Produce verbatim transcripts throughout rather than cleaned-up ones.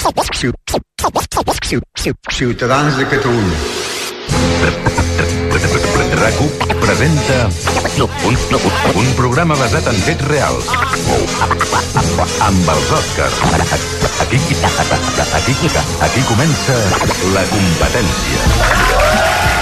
Ciutadans de Catalunya. RAC1 presenta un, un programa basat en fets reals amb els Oscars. Aquí, aquí, aquí comença La Competència.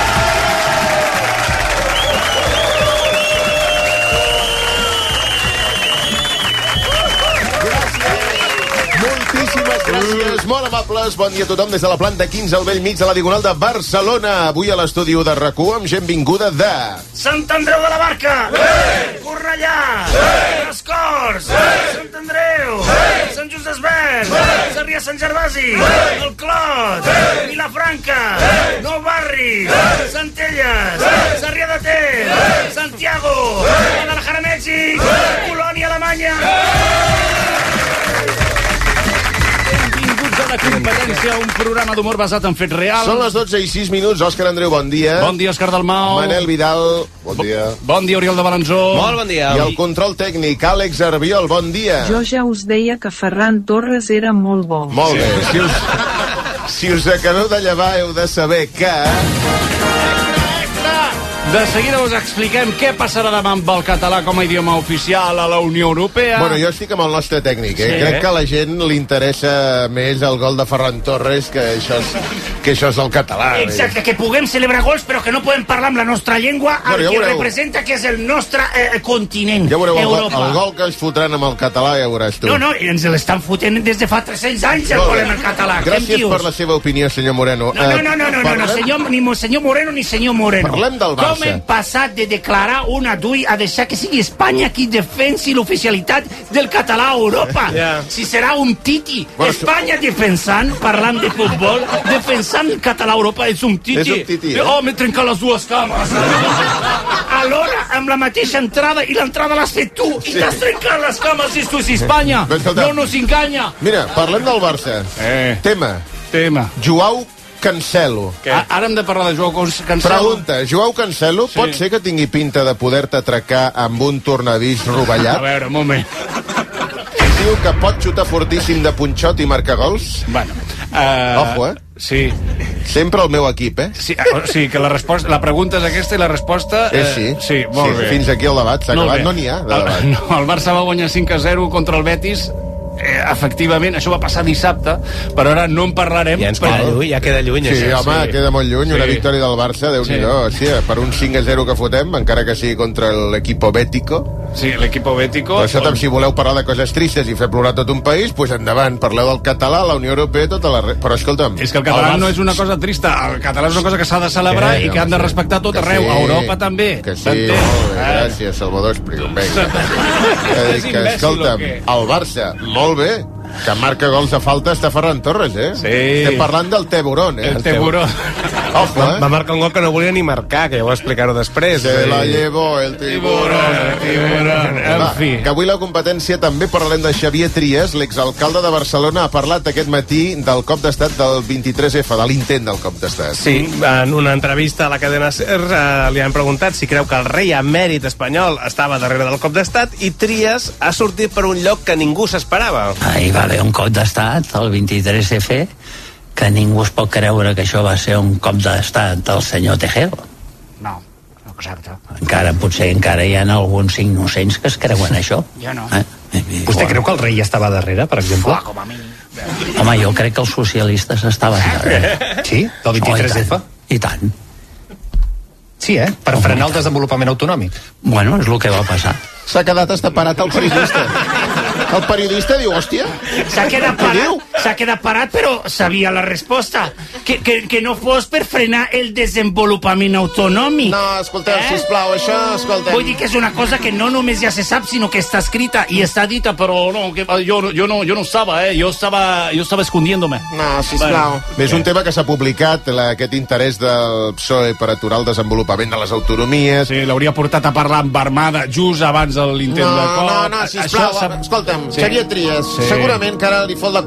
Moltíssimes gràcies, molt amables. Bon dia a tothom des de la planta quinze al vell mig de la Diagonal de Barcelona. Avui a l'estudi de RAC u amb gent vinguda de... Sant Andreu de la Barca! Sí! Cornellà! Sí! Les Corts! Sí! Sant Andreu! Sí! Sant Just Desvern! Sí! Sarrià Sant Gervasi! Sí! El Clot! Sí! Vilafranca! Sí! Nou Barris! Sí! Centelles! Sí! Sarrià de Ter! Sí! Santiago! Sí! Guadalajara, Mèxic! Sí! Colònia, Alemanya! La Competència, un programa d'humor basat en fets reals. Són les dotze i sis minuts. Òscar Andreu, bon dia. Bon dia, Òscar Dalmau. Manel Vidal, bon dia. Bon dia, Oriol de Balanzó. Molt bon dia. I el control tècnic, Àlex Arbiol, bon dia. Jo ja us deia que Ferran Torres era molt bo. Molt bé. Si us, si us acabeu de llevar, heu de saber que... De seguida us expliquem què passarà demà amb el català com a idioma oficial a la Unió Europea. Bueno, jo estic amb el nostre tècnic, eh? Sí, Crec eh? que a la gent li interessa més el gol de Ferran Torres que això és, que això és el català. Exacte, que puguem celebrar gols però que no podem parlar amb la nostra llengua, Bueno, el ja que veureu. representa que és el nostre eh, continent, Ja veureu el, gol- Europa. el gol que ens fotran amb el català, ja veuràs tu. No, no, ens l'estan fotent des de fa tres-cents anys el Molt gol bé. en el català. Què em Gràcies dius? per la seva opinió, senyor Moreno. No, no, Eh, no, no, no, no, parlem- no, senyor, ni mo- senyor Moreno ni senyor Moreno. Parlem del Barça. Com hem passat de declarar una d'ui a deixar que sigui Espanya qui defensi l'oficialitat del català a Europa? Ja. Si serà un titi. Bueno, Espanya defensant, parlant de futbol, defensant el català a Europa és un titi. És un titi, eh? Oh, m'he trencat les dues cames. Alhora, amb la mateixa entrada, i l'entrada l'has fet tu, i t'has trencat les cames, i tu és Espanya. Però escolta. No nos enganya. Mira, parlem del Barça. Eh. Tema, Tema. Joao Cancelo. A- Ara hem de parlar de Joao Cancelo. Pregunta, Joao Cancelo Sí. pot ser que tingui pinta de poder-te atracar amb un tornavís A rovellat? veure, un moment. Diu que pot xutar fortíssim de punxot i marcar gols? Bueno. Uh, Ojo, eh? Sí. Sempre el meu equip, eh? Sí, eh, sí, que la resposta, la pregunta és aquesta i la resposta... Eh, sí. Sí, molt sí, bé. Fins aquí el debat s'ha Molt acabat. bé. No n'hi ha, de El, debat. no, el Barça va guanyar cinc a zero contra el Betis. Eh, efectivament, això va passar dissabte, però ara no en parlarem. Ja ens però- queda lluny, ja queda lluny. Sí, això. home, sí. queda molt lluny. Una Sí. victòria del Barça, Déu-n'hi-do. Sí. per un cinc a zero que fotem, encara que sigui contra l'equipo bético. Sí, l'equipo bético. Però escolta'm, si voleu parlar de coses tristes i fer plorar tot un país, doncs pues endavant, parleu del català, la Unió Europea, tota la... Re... Però escolta'm... És que el català Barça- no és una cosa trista, el català és una cosa que s'ha de celebrar Que, i que han de home, sí. respectar a tot Que arreu, sí, a Europa també. Que sí, s'entén? molt bé, Eh? gràcies, Salvador Espriu. Vinga. És que, imbècil, escolta'm, o què? el Barça, molt bé, que marca gols de falta està Ferran Torres, eh? Sí. Estem parlant del Teburón, eh? El Teburó. Ojo, Va, va eh? marcar un gol que no volia ni marcar, que ja ho explicaré després. Se la llevo el Tiburón. El Tiburón, en Va, fi. que avui la competència també parlarem de Xavier Trias, l'exalcalde de Barcelona, ha parlat aquest matí del cop d'estat del vint-i-tres efa, de l'intent del cop d'estat. Sí, en una entrevista a la cadena SER eh, li han preguntat si creu que el rei emèrit espanyol estava darrere del cop d'estat i Trias ha sortit per un lloc que ningú s'esperava. Hi va haver un cop d'estat, el vint-i-tres efa, que ningú es pot creure que això va ser un cop d'estat del senyor Tejero. No, exacte. Encara, potser encara hi ha alguns innocents que es creuen això. Jo no. Eh? Vostè creu que el rei estava darrere, per exemple? Clar, com a mi. Home, jo crec que els socialistes estaven darrere. Sí? Del vint-i-tres efa? I tant. Sí, eh? Per frenar el desenvolupament autonòmic. Bueno, és el que va passar. S'ha quedat estaparat el periodista. El periodista diu, hòstia, S'ha quedat Què diu? parat, s'ha quedat parat, però sabia la resposta. Que, que, que no fos per frenar el desenvolupament autonòmic. no, escolteu, Eh? sisplau, això, escolteu. Vull dir que és una cosa que no només ja se sap, sinó que està escrita i està dita, però no, que jo, jo, no, jo no estava, eh? Jo estava, jo estava escondiéndome. No, sisplau. Bé, és un tema que s'ha publicat, la, aquest interès del P S O E per aturar el desenvolupament de les autonomies. Sí, l'hauria portat a parlar amb Armada just abans de l'intent No, de cop. no, no, sisplau, Això s'ha- escolta'm, Sí. Xavier Trias, Sí. segurament que ara li fot la culpa al P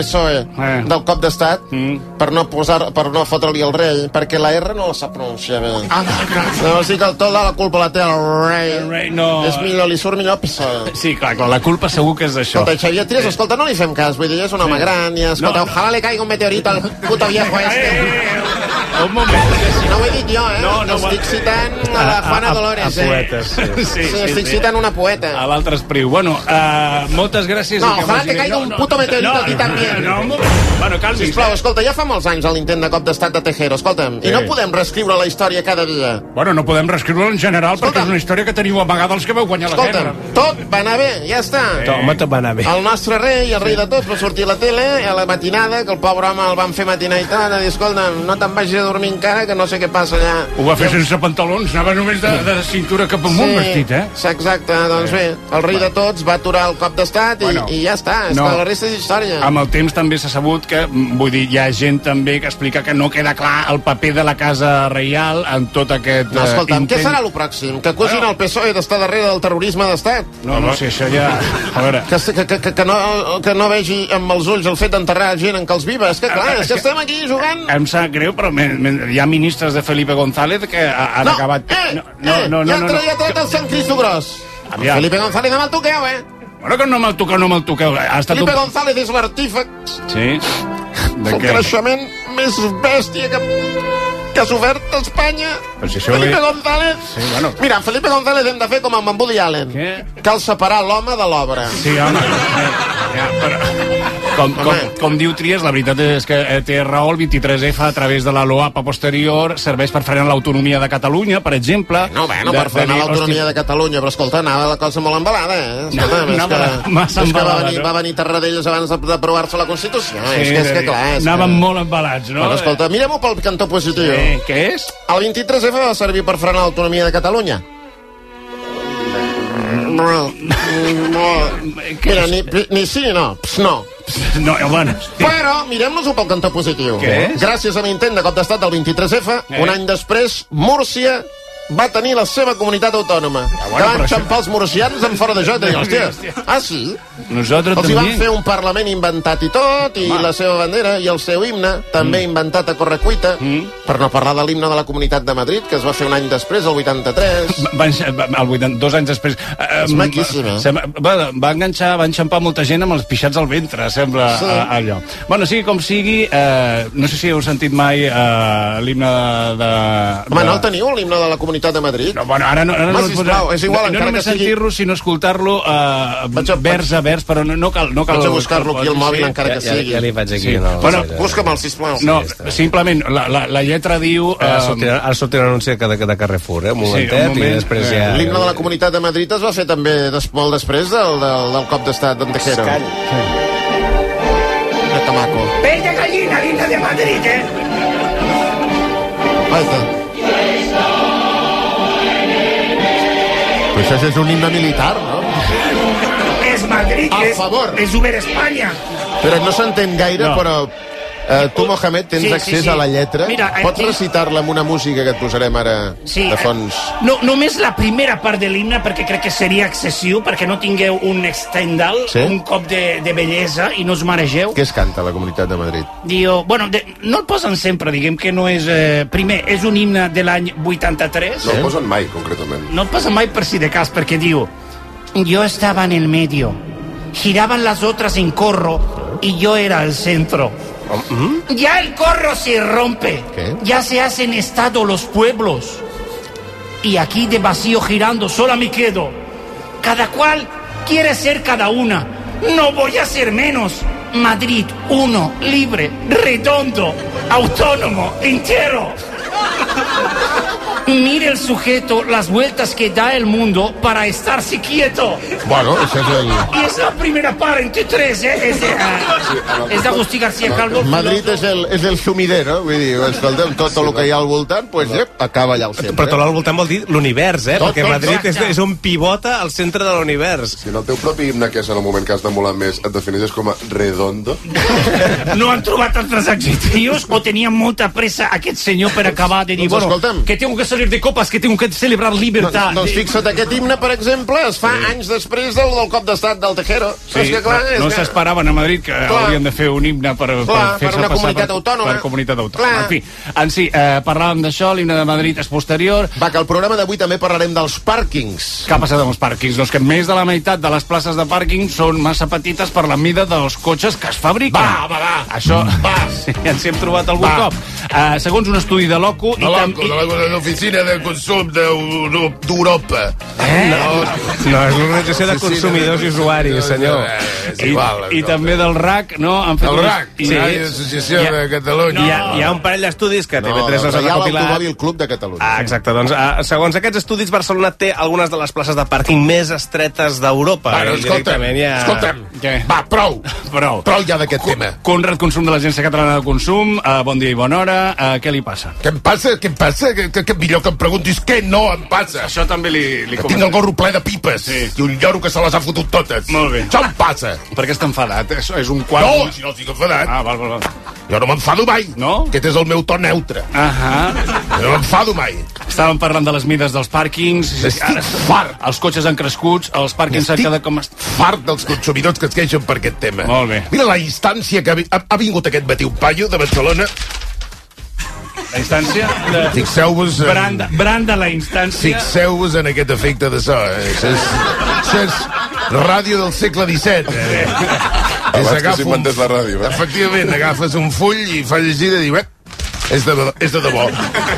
P S O E Eh. del cop d'estat Mm. per no posar, per no fotre-li el rei, perquè la R no la sap pronunciar bé. Ah, clar. No, o sigui que el tot de la culpa la té el rei. El rei, no. És millor, li surt millor P S O E. Sí, clar, clar, la culpa segur que és d'això. Escolta, Xavier Trias, escolta, no li fem cas, vull dir, és un home gran, i escolta, No, no. ojalà le caiga un meteorito al puto viejo este. Un moment. No ho he dit jo, eh? No, no, estic citant a la Juana Dolores, a eh? poetes, sí. Sí, Sí, estic citant una poeta. A l'altre espriu. Bueno, uh, moltes gràcies. No, i que ojalà vagi te bé. caiga un puto meteorito no, aquí també. No, un moment. Bueno, calmis. Sisplau, eh? escolta, ja fa molts anys l'intent de cop d'estat de Tejero, escolta'm, i Sí. no podem reescriure la història cada dia. Bueno, no podem reescriure en general Escolta'm. perquè és una història que teniu amagada els que vau guanyar la guerra. Escolta'm, tot va anar bé, ja està. Home, tot va anar bé. El nostre rei, el rei de tots, va sortir a la tele a la matinada, que el pobre home el van fer matinar i tal, a dir, escolta'm, no te'n vagis a dormir encara, que no sé què passa allà. Ho va fer sense pantalons, anava només de, de cintura cap amunt Sí, vestit, eh? sí, exacte, doncs bé, el rei de tots va aturar el cop d'estat i, Bueno, i ja està, és no. que la resta és història. Amb el temps també s'ha sabut que, mm, vull dir, hi ha gent també que explica que no queda clar el paper de la Casa Reial en tot aquest No, escolta'm, eh, què intent. serà el pròxim? Que acusin Bueno. el P S O E d'estar darrere del terrorisme d'estat? No, no sé, això ja... A veure... Que, que, que, que, no, que no vegi amb els ulls el fet d'enterrar gent en calç viva. És que clar, Ah, és és que que- estem aquí jugant... Em sap greu, però me, me, hi ha ministres de Felipe González que ha- han No, acabat... eh, no, eh, no, no, ja no, ha no. tret, ja ha tret el Sant Cristo Gros. Aviam. Felipe González, no me'l toqueu, eh? Bueno, que no me'l toqueu, no me'l toqueu. Ha estat Felipe un... González és l'artífex, Sí? De el què? creixement més bèstia que, que ha sofert Espanya. Però si això Felipe li- González... Sí, bueno. Mira, amb Felipe González hem de fer com amb en Woody Allen. Què? Cal separar l'home de l'obra. Sí, home. Eh, ja, però... Com, com, Home. com diu Trias, la veritat és que eh, té raó, el vint-i-tres F a través de la LOAPA posterior serveix per frenar l'autonomia de Catalunya, per exemple. No, bueno, de- per frenar de dir, l'autonomia hosti, de Catalunya, però escolta, anava la cosa molt embalada, eh? Escolta, No, és anava que, massa és que va embalada, venir, no? va venir Tarradellas abans de- d'aprovar-se la Constitució. Sí, és que, és que clar, és anàvem que... molt embalats, no? Bueno, escolta, mirem-ho pel cantó positiu. Eh, què és? El vint-i-tres F va servir per frenar l'autonomia de Catalunya. No, no. Mira, ni, ni sí ni no. Pss, no. No, bueno... Però mirem-nos-ho pel cantó positiu. Què és? Gràcies a l'intent de cop d'estat del vint-i-tres F, Eh? un any després, Múrcia va tenir la seva comunitat autònoma. bueno, que van però això- xampar els murcians en fora de joc. De dir, hòstia, ah, sí? Nosaltres Els hi van també... fer un parlament inventat i tot, i Home. la seva bandera, i el seu himne, també inventat a correcuita, Mm. per no parlar de l'himne de la Comunitat de Madrid, que es va fer un any després, el vuitanta-tres. Van, el vuitanta, dos anys després... Eh, És maquíssim, eh? Sembla, va, va enganxar, va enxampar molta gent amb els pixats al ventre, sembla, Sí. sí. a, allò. Bueno, sigui com sigui, eh, no sé si heu sentit mai eh, l'himne de... de... Home, no el teniu, l'himne de la Comunitat de Madrid? No, bueno, ara no, ara Home, no, el sisplau, és igual, no, no encara només que sigui- sentir-lo, sinó escoltar-lo eh, Vaig a- vers a vers, però no, no cal... No cal Vaig a buscar-lo aquí al mòbil, sí. encara que Ja, sigui. ja li faig aquí. Sí. No, Bueno, no, Busca'm-el, sisplau. No, simplement, la, la, la lletra diu... Ara eh, sortirà, ara sortirà un anunci de, de Carrefour, eh? Un Sí, momentet, un moment. i després Eh, ja... L'himne de la Comunitat de Madrid es va fer també des, molt després del, del, del cop d'estat d'en Tejero. Que maco. Bella gallina, linda de Madrid, eh? Vaita. Però això és un himne militar, no? És Madrid, A és, favor. és Uber Espanya. Però no s'entén gaire, No. però... Eh, tu, Mohamed, tens Sí, sí, accés sí. a la lletra? Mira, Pots aquí- recitar-la amb una música que et posarem ara Sí, de fons? eh, no, només la primera part de l'himne, perquè crec que seria excessiu, perquè no tingueu un extendal, Sí? un cop de, de bellesa i no us maregeu. Què es canta a la Comunitat de Madrid? Diu, bueno, de, no el posen sempre, diguem que no és... Eh, primer, és un himne de l'any vuitanta-tres. No el posen mai, concretament. No el posen mai per si de cas, perquè diu: yo estaba en el medio, giraban las otras en corro y yo era el centro. Ya el corro se rompe, ¿Qué? ya se hacen estado los pueblos. Y aquí de vacío girando sola me quedo. Cada cual quiere ser cada una. No voy a ser menos. Madrid, uno, libre, redondo, autónomo, entero. Mire el sujeto las vueltas que da el mundo para estarse quieto. Bueno, això és el... Y es la primera part entre tres, ¿eh? Es de, uh, es de Agustí García Calvo. Madrid és el, és el sumidero, vull dir, escolta'm, tot el que hi ha al voltant, doncs, pues, acaba allà al centre. Però tot al voltant vol dir l'univers, eh? Tot, Perquè tot, Madrid és, exacte. és un pivota al centre de l'univers. Si en el teu propi himne, que és en el moment que has d'emular més, et defineixes com a redondo, No han trobat altres adjectius o tenien molta pressa aquest senyor per acabar de dir, Doncs bueno, escolta'm. que tengo que salir de copas, que tengo que celebrar libertad. No, doncs fixa't, aquest himne, per exemple, es fa sí. anys després del, del cop d'estat del Tejero. Sí, és que, clar, és no que... s'esperaven a Madrid que clar. haurien de fer un himne per, clar, per fer-se per una passar comunitat per, autònoma. per comunitat autònoma. En fi, en si, eh, parlàvem d'això, l'himne de Madrid és posterior. Va, que el programa d'avui també parlarem dels pàrquings. Què ha passat amb els pàrquings? Doncs que més de la meitat de les places de pàrquing són massa petites per la mida dels cotxes que es fabriquen. Va, va, va. Això va. Sí, ens hi hem trobat algun va. cop. Uh, segons un estudi de l'OCU... De l'OCU, de l'Oficina de Consum d'Europa. Eh? No, no, és l'Organització de Consumidors i Usuaris, senyor. És igual. I, i també del R A C, no? Han fet el R A C, sí. l'Associació de Catalunya. Hi ha, hi ha un parell d'estudis que T V tres no, no s'ha recopilat. l'Automòbil Club de Catalunya. Ah, exacte, doncs uh, segons aquests estudis, Barcelona té algunes de les places de pàrquing més estretes d'Europa. Bueno, escolta'm, ja... escolta'm. Què? Va, prou. Prou. Prou ja d'aquest tema. Conrad Consum de l'Agència Catalana de Consum, uh, bon dia i bona hora. Uh, què li passa? Què em passa? Què em passa? Que, que, que millor que em preguntis què no em passa. Això també li... li tinc el gorro ple de pipes sí. i un lloro que se les ha fotut totes. Molt bé. Això em passa. Per què està enfadat? És, és un quart... No, si no estic enfadat. Ah, val, val, val. Jo no m'enfado mai. No? Aquest és el meu to neutre. Ahà. Jo no m'enfado mai. Estàvem parlant de les mides dels pàrquings. Estic fart. Els cotxes han crescut, els pàrquings s'han quedat com... fart dels consumidors que es queixen per aquest tema. Molt bé. Mira la instància que ha, ha, ha vingut aquest matí un paio de Barcelona. La instància de... Fixeu-vos... En... Branda, branda la instància... Fixeu-vos en aquest efecte de so. Eh? Això, és, això és ràdio del segle disset. Eh? Abans que s'inventés la ràdio. Eh? Efectivament, agafes un full i fa llegir i diu... Eh, és, de, és de debò.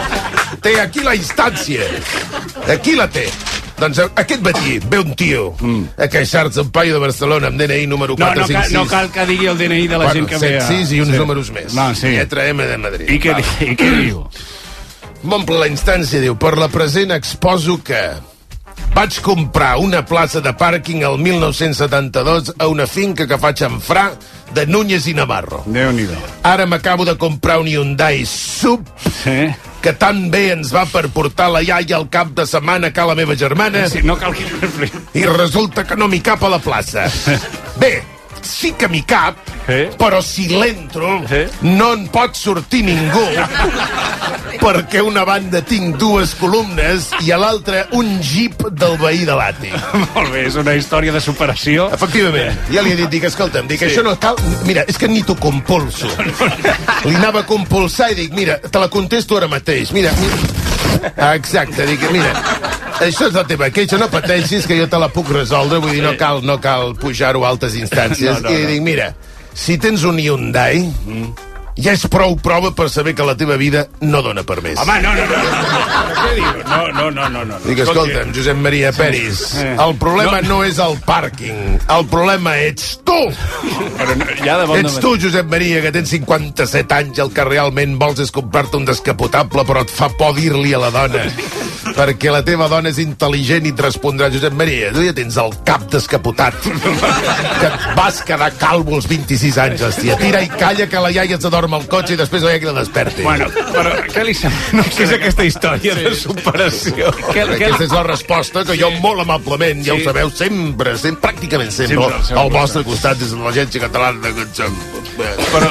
Té aquí la instància. Aquí la té. Doncs aquest matí ve un tio mm. a queixar-se un paio de Barcelona amb D N I número quatre cinc sis. No, no, cal, no cal que digui el D N I de la bueno, gent que ve a... set sis i uns sí. números més. No, sí. Lletra M de Madrid. I què, i què diu? M'omple la instància, diu, per la present exposo que vaig comprar una plaça de pàrquing el mil nou-cents setanta-dos a una finca que faig en Fra de Núñez i Navarro. Déu-n'hi-do. Ara m'acabo de comprar un Hyundai Sub sí. que tan bé ens va per portar la iaia al cap de setmana a la meva germana sí, no cal que... i resulta que no m'hi cap a la plaça. Bé, sí que m'hi cap, eh? però si l'entro eh? no en pot sortir ningú perquè a una banda tinc dues columnes i a l'altra un jeep del veí de l'àtic. Molt bé, és una història de superació. Efectivament. Ja li he dit, dic, escolta'm, dic, sí. això no cal... Mira, és que ni t'ho compulso. Li anava a compulsar i dic, mira, te la contesto ara mateix. Mira, mira... Exacte, dic, mira, això és la teva queixa, no pateixis que jo te la puc resoldre, vull dir, no cal, no cal pujar-ho a altes instàncies. No, no, I dic, mira, si tens un Hyundai, mm. ja és prou prova per saber que la teva vida no dona per més. Home, no, no, no, no. Què diu? No, no, no, no, no. Dic, escolta'm, Josep Maria Peris, el problema no, no és el pàrquing, el problema ets tu! Però no, ja de bon ets tu, Josep Maria, que tens cinquanta-set anys, el que realment vols és comprar-te un descapotable, però et fa por dir-li a la dona. Perquè la teva dona és intel·ligent i et respondrà, Josep Maria, tu ja tens el cap descapotat. Que et vas quedar calvo als vint-i-sis anys, hòstia. Tira i calla que la iaia s'adorm al cotxe i després la iaia que la desperti. Bueno, però què li sembla? No, què és aquesta història sí. de superació? Que, que... Aquesta és la resposta que jo molt amablement, sí. ja ho sabeu, sempre, sempre pràcticament sempre, sempre, sempre al vostre costat des de l'Agència Catalana de Consum. Però,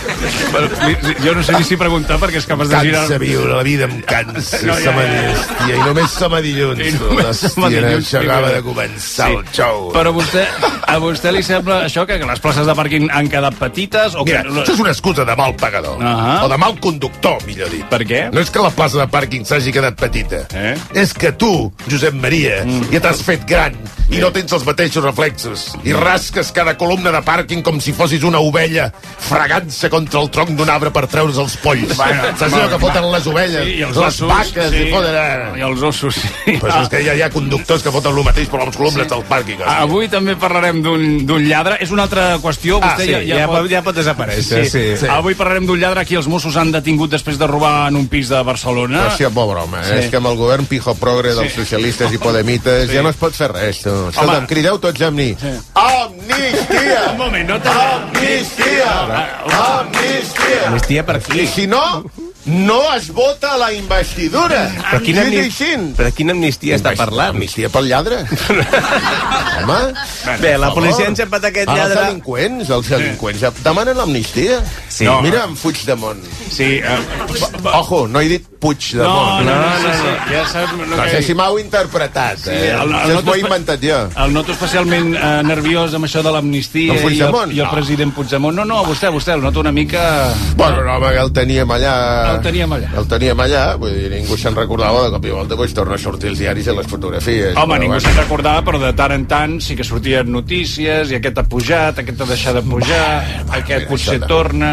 però jo no sé ni si preguntar perquè és capaç de girar... Cansa viure, la vida em cansa, no, ja, ja, ja. I només som a dilluns. Hòstia, això acaba de començar sí. el xou. Però vostè, a vostè li sembla això que les places de pàrquing han quedat petites? O Mira, que... això és una excusa de mal pagador. Uh -huh. O de mal conductor, millor dit. Per què? No és que la plaça de pàrquing s'hagi quedat petita. Eh? És que tu, Josep Maria, mm. ja t'has fet gran i yeah. no tens els mateixos reflexos. I rasques cada columna de pàrquing com si fossis una ovella fregant-se contra el tronc d'un arbre per treure's els polls. Bueno, saps allò que foten les ovelles, sí, les ossos, vaques, sí. i foten... I els ossos, sí. Però ah. és que ja hi ha conductors que foten el mateix per les columnes sí. del pàrquing. Ah, avui també parlarem d'un lladre. És una altra qüestió. Ah, Vostè sí, ja, ja, ja, pot, ja pot desaparèixer. Sí. Sí. Sí. Avui parlarem d'un lladre. Aquí els Mossos han detingut després de robar en un pis de Barcelona. Però sí, bo broma. Sí. És que amb el govern pijo progre dels sí. socialistes i podemites sí. ja no es pot fer res. Escolta'm, crideu tots amb mi. Sí. Amnistia! Un moment, no te... Amnistia! Amnistia! Amnistia per qui? I si no... no es vota la investidura. Però quina, Sí, amni... sí, sí. però quina amnistia està parlant? Amnistia pel lladre. Home. Bé, la policia ha enxampat aquest Ara lladre... els delinqüents, els delinqüents ja demanen l'amnistia. Sí. No. Mira, en Puigdemont. Sí, uh, Ojo, no he dit Puigdemont. No, no, no, no, no. Ja saps... No, No sé si m'heu interpretat, eh? Sí, el- el Això noto m'ho he espe- inventat jo. El noto especialment eh, nerviós amb això de l'amnistia En i el, Puigdemont? i el No. president Puigdemont. No, no, vostè, vostè, el noto una mica... Bueno, no, home, el teníem allà... El teníem allà. El teníem allà, vull dir, ningú se'n recordava, de cop i volta pues, torna a sortir els diaris i les fotografies. Home, però, ningú bueno. se'n recordava, però de tant en tant sí que sortien notícies, i aquest ha pujat, aquest ha deixat de pujar, aquest mira, potser això no. torna...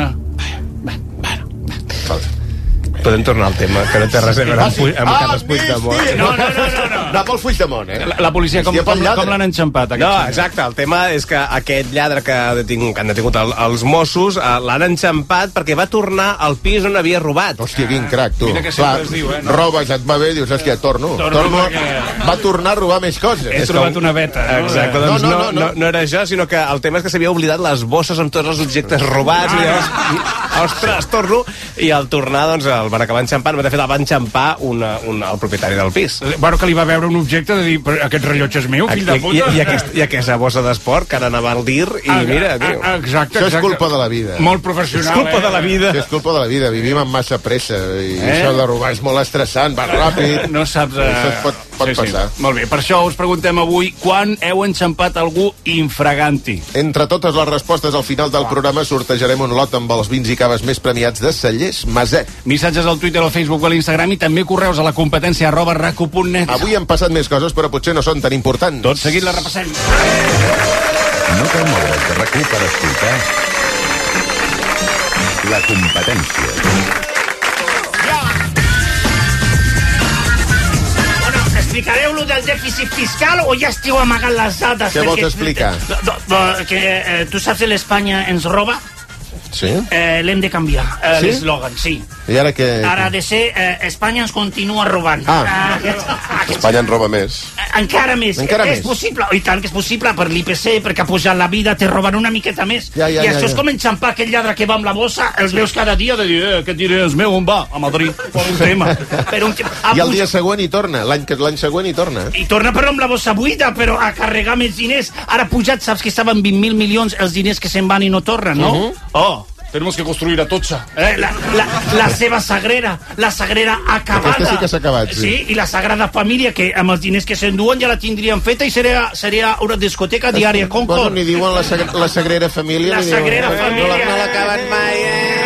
Podem tornar al tema, que no té res a veure amb, Puig- amb Carles Puigdemont. No, no, no, no, no. Anar pel Puigdemont, eh? La, la policia com, Amnistia pel com, lladre. com l'han enxampat? No, aquest senyor? exacte, el tema és que aquest lladre que, ha detingut, que han detingut el, els Mossos eh, l'han enxampat perquè va tornar al pis on havia robat. Hòstia, quin crac, tu. Mira que sempre es diu, eh, no? Robes, et va bé, dius, hòstia, torno. Torno torno perquè- Va tornar a robar més coses. He És trobat com- una beta. No? Exacte, No, doncs no, no, no, no, no. no, no era això, sinó que el tema és que s'havia oblidat les bosses amb tots els objectes robats. I llavors, ostres, torno. I al tornar, doncs, el van acabar enxampant. De fet, el van enxampar una, una, el propietari del pis. Bueno, que li va veure un objecte de dir, però aquest rellotge és meu, fill de I, puta. i, i, aquest, I aquesta bossa d'esport que ara anava al dir i Ah, mira, ah, tio. ah, exacte, Això és exacte. culpa de la vida. Molt professional, És culpa eh? de la vida. Això és culpa de la vida. Vivim amb massa pressa i Eh? això de robar és molt estressant, va ràpid. No saps... Eh... Això es pot, pot sí, passar. Sí. Molt bé, per això us preguntem avui quan heu enxampat algú infraganti. Entre totes les respostes al final del programa sortejarem un lot amb els vins i caves més premiats de Cellers Maset. Missatges al Twitter, al Facebook o a l'Instagram i també correus a la competència arroba raco punt net. Avui han passat més coses, però potser no són tan importants. Tot seguit la repassem. No cal moure's de RAC u per escoltar la competència. Explicareu lo del dèficit fiscal o ja esteu amagant les dades? Què vols Perquè- explicar? Do, do, do, que eh, tu saps que l'Espanya ens roba? Sí? Eh, L'hem de canviar, eh, Sí? l'eslògan, sí. I ara què? Ara ha de ser eh, Espanya ens continua robant. Ah. Eh, aquest, aquest, Espanya en roba més. eh, encara més. Encara és més. possible, i tant que és possible, per l'I P C, perquè ha pujat la vida, te roben una miqueta més. Ja, ja, I ja, això ja. és com enxampar aquell lladre que va amb la bossa, els veus cada dia de dir, eh, aquest diner és meu, on va? A Madrid, per un tema. Per un tema. Ha I el pujat- dia següent hi torna, l'any que- l'any següent hi torna. I torna però amb la bossa buida, però a carregar més diners. Ara ha pujat, saps que estaven vint mil milions els diners que se'n van i no tornen, no? Uh-huh. Oh, Tenemos que construir a Totxa. eh, la, la, la seva sagrera, la sagrera acabada. Aquesta sí que s'ha acabat, sí. Sí, i la Sagrada Família, que amb els diners que s'enduen ja la tindrien feta i seria, seria una discoteca diària Bueno, Concord. ni diuen la, sag la Sagrera Família. La ni diuen- Sagrera eh, Família. No la- no l'acaben mai,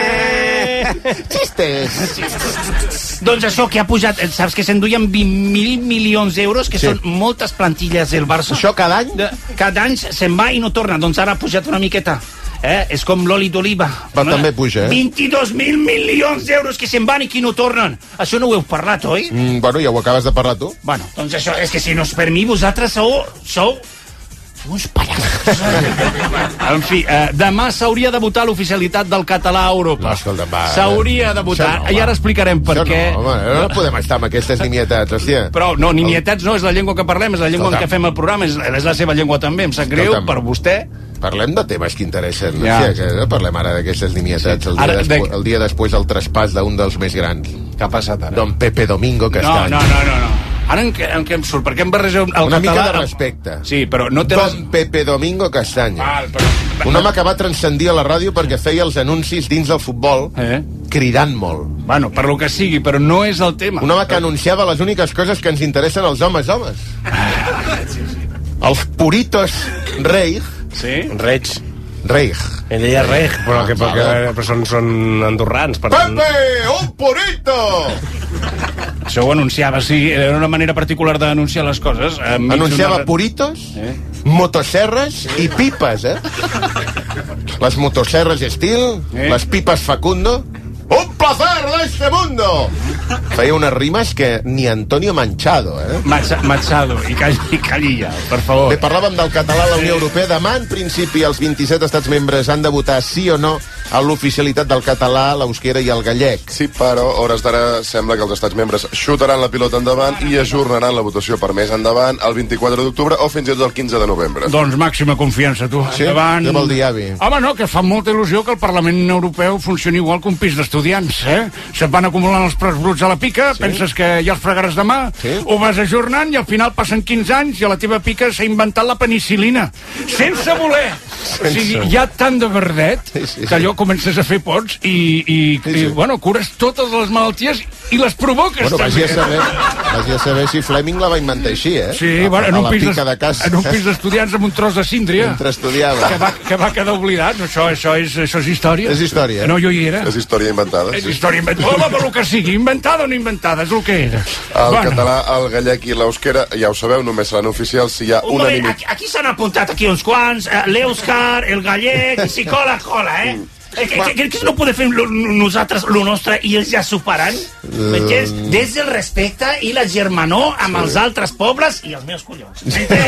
eh? Xistes. Doncs això, que ha pujat, eh, saps que s'enduien vint mil milions d'euros, que Sí. són moltes plantilles del Barça. Això cada any? De, cada any se'n va i no torna, doncs ara ha pujat una miqueta. Eh? És com l'oli d'oliva. Però també puja, eh? vint-i-dos mil milions d'euros que se'n van i que no tornen. Això no ho heu parlat, oi? Mm, bueno, ja ho acabes de parlar tu. Bueno, doncs això, és que si no és per mi, vosaltres sou... sou uns pallassos. En fi, eh, demà s'hauria de votar l'oficialitat del català a Europa. No, escolta, va. S'hauria de votar, Això no, i va. ara explicarem per Això què. No, home, no podem estar amb aquestes nimietats, hòstia. Però no, nimietats no, és la llengua que parlem, és la llengua en Escolta'm. què fem el programa, és, és la seva llengua també, em sap greu Escolta'm. per vostè. Parlem de temes que interessen. Ja. Ja. Que no parlem ara d'aquestes nimietats. Sí. El, dia Ara, despu de- el dia després del traspàs d'un dels més grans. Què ha passat ara? Don Pepe Domingo No, Castany. no, no, no, no. Ara en què, en què em surt? Per què em barregeu el Una català? mica de amb- respecte. Sí, però no té... Don Pepe Domingo Castanya. Val, però... Un home que va transcendir a la ràdio perquè feia els anuncis dins del futbol Eh? cridant molt. Bueno, per lo que sigui, però no és el tema. Un home que anunciava les úniques coses que ens interessen als homes homes. Els puritos Reich. Sí? Reig. Reich. Ell deia Reig, però, Ah, que, perquè, vale. però són, són andorrans. Per tant... Pepe, un purito! Això ho anunciava, sí, era una manera particular d'anunciar les coses. enmig Anunciava d'una- puritos, Eh? motoserres i pipes, eh? Les motoserres estil, Eh? les pipes Facundo. Un placer de este mundo! Feia unes rimes que ni Antonio Manchado, eh? Macha- Machado, i calli, i calli ja, per favor. Bé, parlàvem del català a la Unió Europea. Demà, en principi, els vint-i-set estats membres han de votar sí o no a l'oficialitat del català, l'eusquera i el gallec. Sí, però a hores d'ara sembla que els estats membres xutaran la pilota endavant i ajornaran la votació per més endavant el vint-i-quatre d'octubre o fins i tot el quinze de novembre. Doncs màxima confiança, tu. Sí? Endavant. Què vol dir, avi? Home, no, que fa molta il·lusió que el Parlament Europeu funcioni igual que un pis d'estudiants, eh? Se't van acumulant els preus bruts a la pica, sí? Penses que ja els fregaràs demà, sí? Ho vas ajornant i al final passen quinze anys i a la teva pica s'ha inventat la penicil·lina. Sense voler. Sense. O sigui, hi ha tant de verdet sí, sí, que allò comences a fer pots i, i, sí, sí. i bueno, cures totes les malalties i les provoques. Bueno, vagi a saber, vagi a saber si Fleming la va inventar així, eh? Sí, a, bueno, en a un la pis pica de casa. En un pis d'estudiants amb un tros de síndria. Mentre estudiava. Que va, que va quedar oblidat. Això, això, és, això és història. És història. No, jo hi era. És història inventada. És sí. història inventada. Home, per lo que sigui, inventada o no inventada, és el que era. El bueno. català, el gallec i l'eusquera, ja ho sabeu, només seran oficials si hi ha un unanimitat. Aquí, aquí s'han apuntat aquí uns quants, eh, l'Euskar, el gallec, i si cola, cola, eh? Eh, que, que, que no podem fer lo, nosaltres lo nostre i ells ja superen? M'entens? Uh... Des del respecte i la germanor amb sí. els altres pobles i els meus collons.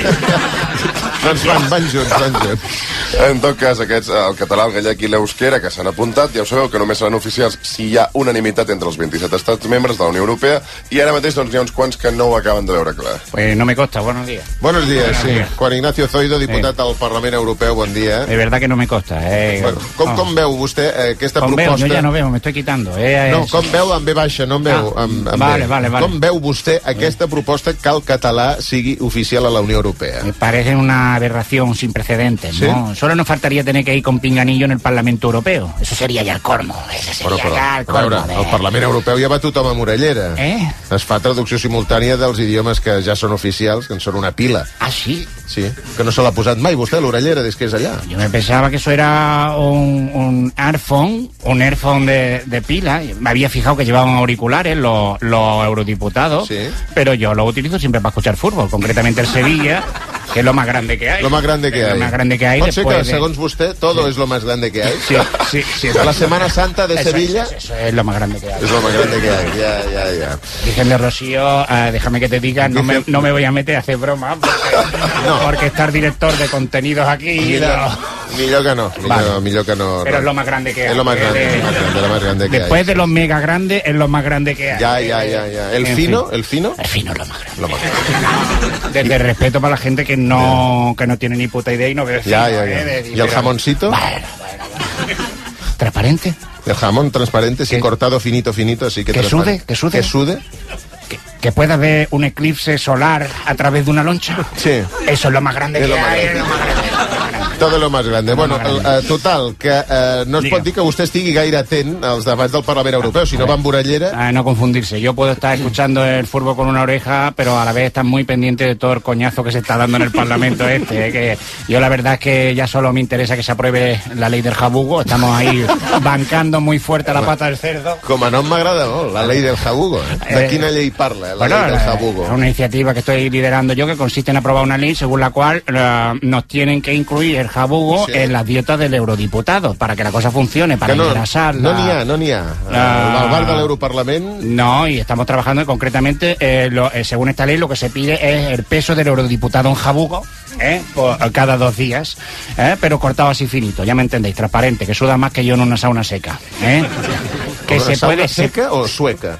Doncs van, van junts, van junts. En tot cas, aquests, el català, el gallec i l'eusquera, que s'han apuntat, ja ho sabeu que només seran oficials si hi ha unanimitat entre els vint-i-set estats membres de la Unió Europea i ara mateix doncs, hi ha uns quants que no ho acaben de veure clar. Pues no me consta, buenos días. Buenos días, sí. Juan Ignacio Zoido, diputat sí. al Parlament Europeu, bon dia. De verdad que no me consta. Eh. Bueno, com, com veu vostè eh, aquesta com proposta? Veu, jo ja no veu, me estoy quitando. Eh, no, com veu amb B baixa, no em veu ah, amb, amb vale, B. Vale, vale. Com veu vostè aquesta proposta que el català sigui oficial a la Unió Europea? Me parece una aberración sin precedentes, ¿Sí? ¿no? Solo nos faltaría tener que ir con pinganillo en el Parlamento Europeo. Eso sería ya el colmo. Eso sería però, però, ya el colmo. A veure, de... al Parlament Europeu ja va tothom amb orellera. Eh? Es fa traducció simultània dels idiomes que ja són oficials, que en són una pila. Ah, sí? Sí, que no se l'ha posat mai vostè, l'orellera, des que és allà. Yo me pensaba que eso era un, un earphone, un earphone de, de pila. Me había fijado que llevaban auriculares los, los eurodiputados, sí. Pero yo lo utilizo siempre para escuchar fútbol, concretamente el Sevilla, que es lo más grande que hay. Lo más grande que hay. Lo más grande que hay. Pot ser que, de... segons vostè, todo sí. es lo más grande que hay. Sí, sí, sí. La Semana Santa de eso Sevilla... Es, eso es lo más grande que hay. Es lo más grande que hay, ya, ya, ya. Dígame, Rocío, uh, déjame que te diga, no, Dice... me, no me voy a meter a hacer broma, porque, no. porque estar director de contenidos aquí... Millor, no. millor que no, millor, vale. millor que no. Pero no. Es lo más grande que hay. Es lo más grande, de... lo más grande, lo más grande que Después hay. de los mega grandes, es lo más grande que hay. Ya, ya, ya, ya. ¿El en fino? Fin. ¿El fino? El fino es lo más grande. Lo más grande. Desde el respeto para la gente que no, que no tiene ni puta idea y no ve el fino. Ya, ya, ya. ¿eh? De, ¿Y el jamoncito? Bueno, bueno, bueno. ¿Transparente? El jamón transparente, sí, cortado finito, finito, así que... ¿Que sude? ¿Que sude? ¿Que sude? Que, que pueda ver un eclipse solar a través de una loncha. Sí. Eso es lo más grande es que lo más hay. Grande. Es lo más grande. Todo lo más grande. Bueno, uh, total, que uh, no es Diga. pot dir que vostè estigui gaire atent als debats del Parlament Europeu, si no va amb orellera... Ah, no confundirse. Yo puedo estar escuchando el fútbol con una oreja, pero a la vez estar muy pendiente de todo el coñazo que se está dando en el Parlamento este. Eh, que yo la verdad es que ya solo me interesa que se apruebe la ley del jabugo. Estamos ahí bancando muy fuerte la pata del cerdo. Com a nom m'agrada molt, la ley del jabugo. Eh? De quina llei parla, la bueno, ley del jabugo? Es una iniciativa que estoy liderando yo que consiste en aprobar una ley según la cual uh, nos tienen que incluir el jabugo sí. en las dietas del eurodiputado para que la cosa funcione, para no, engrasar. No n'hi ha, no n'hi ha. Uh, el bar de l'Europarlament... No, y estamos trabajando concretamente, eh, lo, eh, según esta ley, lo que se pide es el peso del eurodiputado en jabugo, eh, por, cada dos días, eh, pero cortado así finito, ya me entendéis, transparente, que suda más que yo en una sauna seca. Eh. Que ¿Una se sauna puede seca se... o sueca?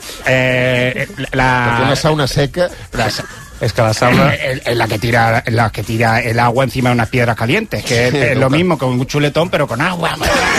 Eh, la... Porque una sauna seca... La, es que la sauna es, es la que tira la que tira el agua encima de unas piedras calientes, que sí, es, es lo mismo que un chuletón pero con agua.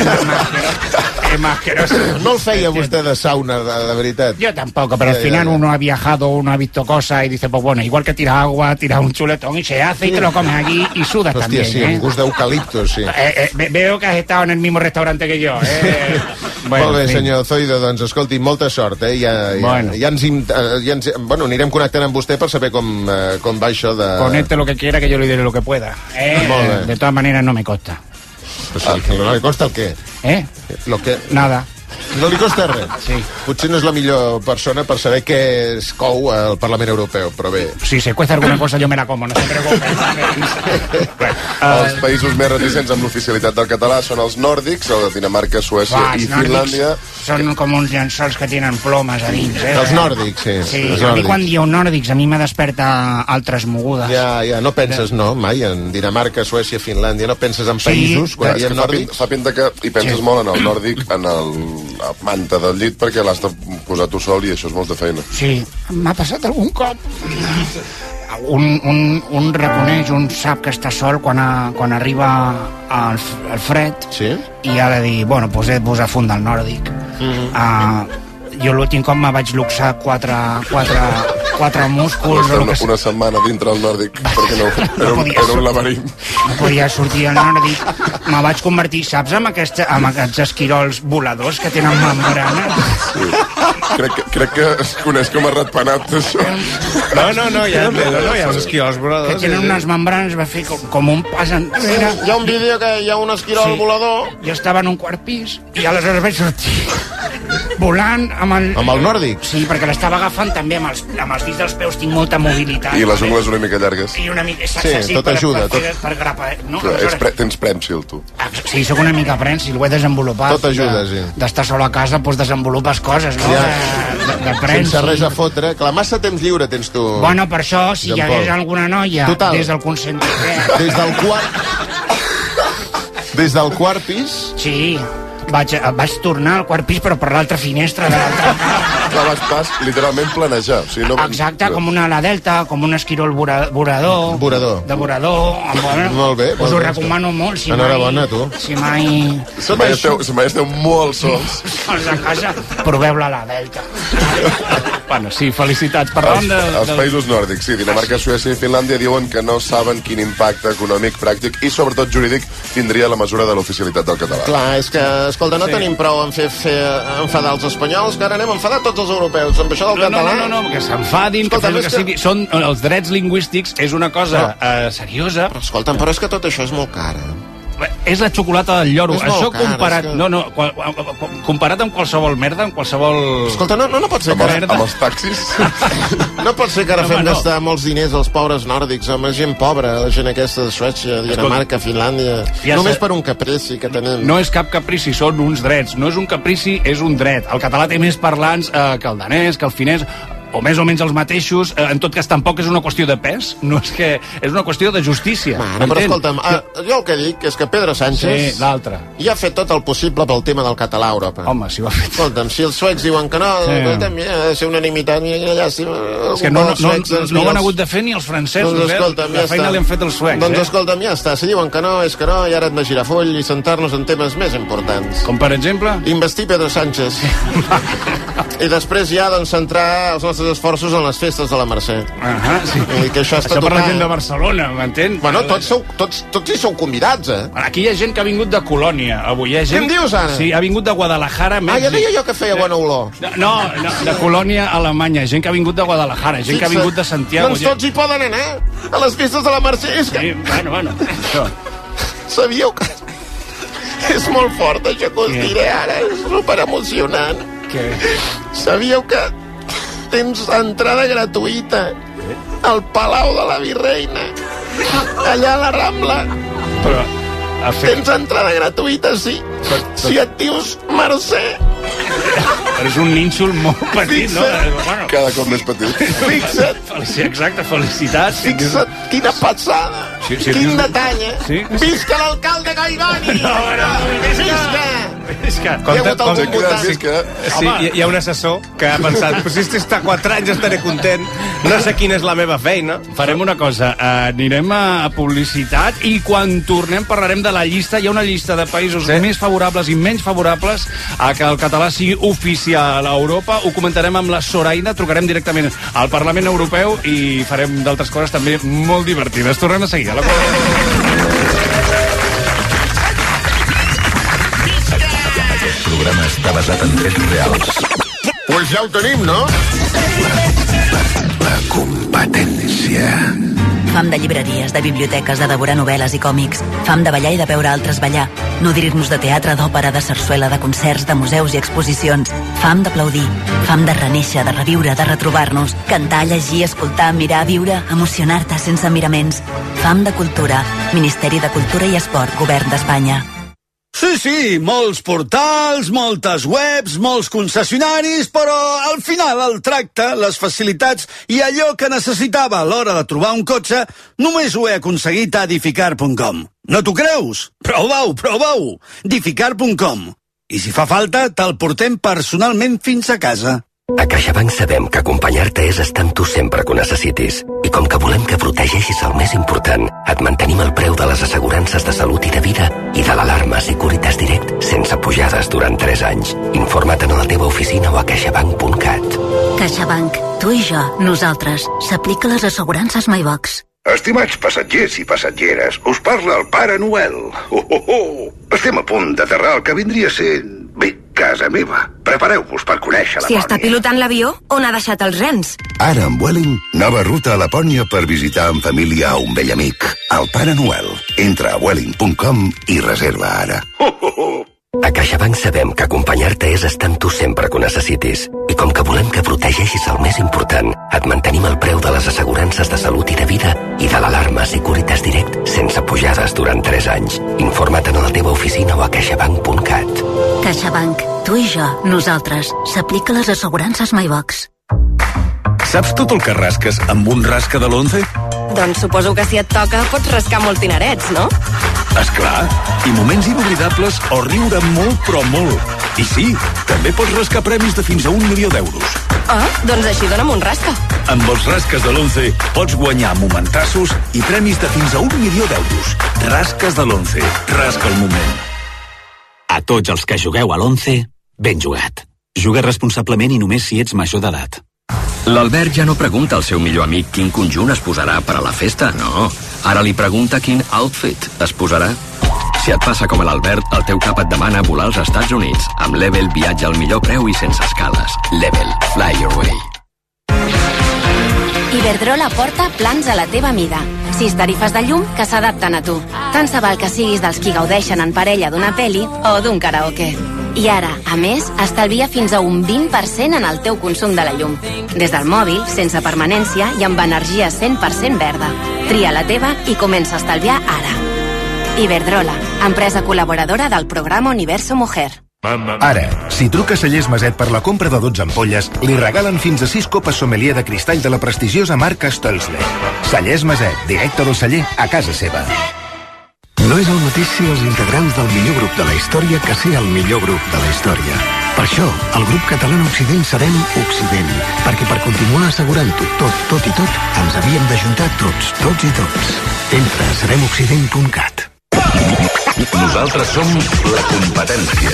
Es más asqueroso. No el feia vostè de sauna, de, de veritat? Yo tampoco, pero ya, al final ya, ya. uno ha viajado, uno ha visto cosas y dice, pues bueno, igual que tira agua, tira un chuletón y se hace sí. y te lo comes aquí y sudas Hòstia, también. sí, ¿eh? un gust d'eucalipto, sí. Eh, eh, veo que has estado en el mismo restaurante que yo. Eh? Bueno, molt bé, senyor Zoido, doncs escolti, molta sort, eh? Ja, ja, bueno. ja, ens, ja ens, bueno, anirem connectant amb vostè per saber com, eh, com va això de... Ponete lo que quiera, que yo le diré lo que pueda. Eh? Molt bé. De todas maneras no me consta. Pues, ah, ¿no le consta el qué? ¿Eh? Lo que... Nada. No li costa res. Sí. Potser no és la millor persona per saber què es cou al Parlament Europeu, però bé. Si se cuesta alguna cosa, yo me la como, no se preocupe. Els països més reticents amb l'oficialitat del català són els nòrdics, el de Dinamarca, Suècia Va, i els nòrdics Finlàndia. Són com uns llençols que tenen plomes a dins, eh? Els nòrdics, sí. Sí, els a mi nòrdics. quan dieu nòrdics a mi me desperta altres mogudes. Ja, ja, no penses, no, mai, en Dinamarca, Suècia, Finlàndia, no penses en Sí. països, quan És diem que fa, pinta, nòrdics? fa pinta que hi penses Sí. molt en el nòrdic, en el, la manta del llit, perquè l'has de posar tu sol i això és molta feina. Sí, m'ha passat algun cop. Un, un, un reconeix, un sap que està sol quan, a, quan arriba al, al fred Sí? i ha de dir, bueno, doncs he de posar fund al nòrdic. Mm-hmm. uh, jo l'últim cop me vaig luxar quatre, quatre, quatre músculs o el una, que una setmana dintre del nòrdic, perquè no, era, un, podia era un sortir. laberint. no podia sortir al nòrdic. Me vaig convertir, saps, amb, aquesta, amb aquests esquirols voladors que tenen membrana? Sí. Crec, que, crec que es coneix com a ratpenat, això. No, no, no, hi ha, no, no, hi ha els esquirols Que voladors. tenen unes membranes, va fer com, com un pas enrere. Hi ha un vídeo que hi ha un esquirol Sí. volador Jo estava en un quart pis i aleshores vaig sortir volant amb el... amb el nòrdic. Sí, perquè l'estava agafant també amb els, amb els dits dels peus, tinc molta mobilitat. I les ungles una mica llargues. I una mica... Sí, tot per, ajuda, Per, tot- per, per grapar, no? Però és Aleshores- pre, tens prènsil, tu. Ah, sí, sóc una mica prènsil, ho he desenvolupat. Tot ajuda, sí. D'estar sol a casa, doncs desenvolupes coses, no? Ja. De, de, de prènsil. Sense res a fotre. Clar, massa temps lliure tens tu. Bueno, per això, si hi Jean Paul. hagués alguna noia Total. des del consentiment... Des del quart... Des del quart pis... Sí, vaig, vaig tornar al quart pis, però per l'altra finestra de l'altra casa. Clar, vas pas literalment planejar. O sigui, no... Exacte, com una ala delta, com un esquirol vora- vorador. Vorador. De vorador. Amb, bueno, Molt bé, Us molt ho bé. recomano molt. Si Enhorabona, mai, tu. Si mai... Si mai esteu, si mai esteu molt sols. Sols a casa, proveu l'ala delta. Bueno, sí, felicitats. Parlant Els, de... els de... països nòrdics, sí, Dinamarca, Suècia i Finlàndia diuen que no saben quin impacte econòmic, pràctic i sobretot jurídic tindria la mesura de l'oficialitat del català. Clar, és que, escolta, no Sí. tenim prou en fer, fer enfadar els espanyols, que ara anem a enfadar tots els europeus amb això del No, no, català. no, no, no, que s'enfadin, que Escolta, facin el és que que- sigui. Són, els drets lingüístics és una cosa eh, seriosa. Però escolta'm, però és que tot això és molt car. És la xocolata del lloro. És molt Això car, comparat... és que- No, no, qual- comparat amb qualsevol merda, amb qualsevol... Escolta, no, no, no pot ser Amb que... els, amb els taxis? No pot ser que ara No, fem home, no. gastar molts diners als pobres nòrdics, home, gent pobra, la gent aquesta de Suècia, Dinamarca, Finlàndia... Ja Només sé. per un caprici que tenim. No és cap caprici, són uns drets. No és un caprici, és un dret. El català té més parlants eh, que el danès, que el finès, o més o menys els mateixos. Eh, en tot cas, tampoc és una qüestió de pes, no és que... És una qüestió de justícia. Mare, però m'entén? escolta'm, ah, jo el que dic és que Pedro Sí, Sánchez l'altre. ja ha fet tot el possible pel tema del català a Europa. Home, si ho ha fet. Escolta'm, si els suecs diuen que no, Sí. escolta'm, ja ha de ser unanimitat, mira quina llàstima. És que no, no, no, no ho han hagut de fer ni els francesos, Doncs eh? escolta'm, ja La feina està. l'hem fet els suecs, Doncs eh? escolta'm, ja està. Si diuen que no, és que no, i ara hem de girar full i centrar-nos en temes més importants. Com per exemple? Investir Pedro Sánchez. I després ja, doncs, centrar els nostres esforços en les festes de la Mercè. Ahà, sí. I que això està Això per la tocat. gent de Barcelona, m'entén? Bueno, tots, sou, tots, tots hi sou convidats, eh? Aquí hi ha gent que ha vingut de Colònia, avui. Hi ha gent... Què em dius, ara? Sí, ha vingut de Guadalajara, Ah, Mèxic. ja deia jo que feia bona olor. No, no, de Colònia, Alemanya. Gent que ha vingut de Guadalajara, gent que ha Fixa't. vingut de Santiago. Doncs tots hi poden anar, a les festes de la Mercè. És que Sí, bueno, bueno, això. sabíeu que... És molt fort, això que us Què? diré ara. És super emocionant. Que... Sabíeu que tens entrada gratuïta al Palau de la Virreina, allà a la Rambla. Però... Ha fet... Tens entrada gratuïta, sí. Si et dius Mercè. Però és un nínxol molt petit, no? Fixa't. Bueno, Cada cop més petit. Fixa't, sí, exacte, felicitats. fixa't, quina passada. Sí, sí, Quin dius- detall, eh? Sí. Visca l'alcalde Gaivani! No, no, Visca! És que... Hi ha hagut algun S'ha quedat votant. més que... Home. Sí, hi, hi ha un assessor que ha pensat, pues si este està quatre anys estaré content, no sé quina és la meva feina. Farem una cosa, eh, anirem a, a publicitat i quan tornem parlarem de la llista. Hi ha una llista de països sí. més favorables i menys favorables a que el català sigui oficial a Europa. Ho comentarem amb la Zoraida, trucarem directament al Parlament Europeu i farem d'altres coses també molt divertides. Tornem a seguir. A la... Aquest programa està basat en fets reals. Pues ja ho tenim, no? La competència. Fam de llibreries, de biblioteques, de devorar novel·les i còmics. Fam de ballar i de veure altres ballar. Nodrir-nos de teatre, d'òpera, de sarsuela, de concerts, de museus i exposicions. Fam d'aplaudir. Fam de renéixer, de reviure, de retrobar-nos. Cantar, llegir, escoltar, mirar, viure, emocionar-te sense miraments. Fam de cultura. Ministeri de Cultura i Esport, Govern d'Espanya. Sí, sí, molts portals, moltes webs, molts concessionaris, però al final el tracte, les facilitats i allò que necessitava a l'hora de trobar un cotxe només ho he aconseguit a Edificar punt com. No t'ho creus? Prova-ho, prova-ho! Edificar punt com. I si fa falta, te'l portem personalment fins a casa. A CaixaBank sabem que acompanyar-te és estar amb tu sempre que ho necessitis. I com que volem que protegeixis el més important, et mantenim el preu de les assegurances de salut i de vida i de l'alarma Securitas Direct sense pujades durant tres anys. Informa't a la teva oficina o a caixabank punt cat. CaixaBank. Tu i jo, nosaltres. S'aplica les assegurances MyBox. Estimats passatgers i passatgeres, us parla el Pare Noel. Oh, oh, oh. Estem a punt d'aterrar al que vindria a ser, bé, casa meva. Prepareu-vos per conèixer Si Lapònia. està pilotant l'avió, on ha deixat els rens? Ara amb Vueling, nova ruta a Lapònia per visitar en família a un vell amic, el Pare Noel. Entra a vueling punt com i reserva ara. Oh, oh, oh. A CaixaBank sabem que acompanyar-te és estar amb tu sempre que ho necessitis. I com que volem que protegeixis el més important, et mantenim el preu de les assegurances de salut i de vida i de l'alarma Securitas Direct sense pujades durant tres anys. Informa't a la teva oficina o a caixabank punt cat. CaixaBank. Tu i jo, nosaltres. S'aplica les assegurances MyBox. Saps tot el que rasques amb un rasca de l'onze? Doncs suposo que si et toca pots rascar molts dinerets, no? Esclar, i moments inoblidables o riure molt però molt. I sí, també pots rascar premis de fins a un milió d'euros. Ah, doncs així dona'm un rasca. Amb els rasques de l'onze pots guanyar momentassos i premis de fins a un milió d'euros. Rasques de l'onze. Rasca el moment. A tots els que jugueu a l'onze, ben jugat. Juga responsablement i només si ets major d'edat. L'Albert ja no pregunta al seu millor amic quin conjunt es posarà per a la festa, no. Ara li pregunta quin outfit es posarà. Si et passa com a l'Albert, el teu cap et demana volar als Estats Units. Amb Level viatja al millor preu i sense escales. Level, fly your way. Iberdrola porta plans a la teva mida. Sis tarifes de llum que s'adapten a tu. Tant se val que siguis dels qui gaudeixen en parella d'una peli o d'un karaoke. I ara, a més, estalvia fins a un vint per cent en el teu consum de la llum. Des del mòbil, sense permanència i amb energia cent per cent verda. Tria la teva i comença a estalviar ara. Iberdrola, empresa col·laboradora del programa Universo Mujer. Ara, si truca a Cellers Maset per la compra de dotze ampolles, li regalen fins a sis copes sommelier de cristall de la prestigiosa marca Stolzle. Cellers Maset, directe del celler a casa seva. No és el mateix ser els integrants del millor grup de la història que ser el millor grup de la història. Per això, el grup català Occident serem Occident, perquè per continuar assegurant-ho tot, tot i tot, ens havíem d'ajuntar tots, tots i tots. Entra a serem occident punt cat. Nosaltres som la competència.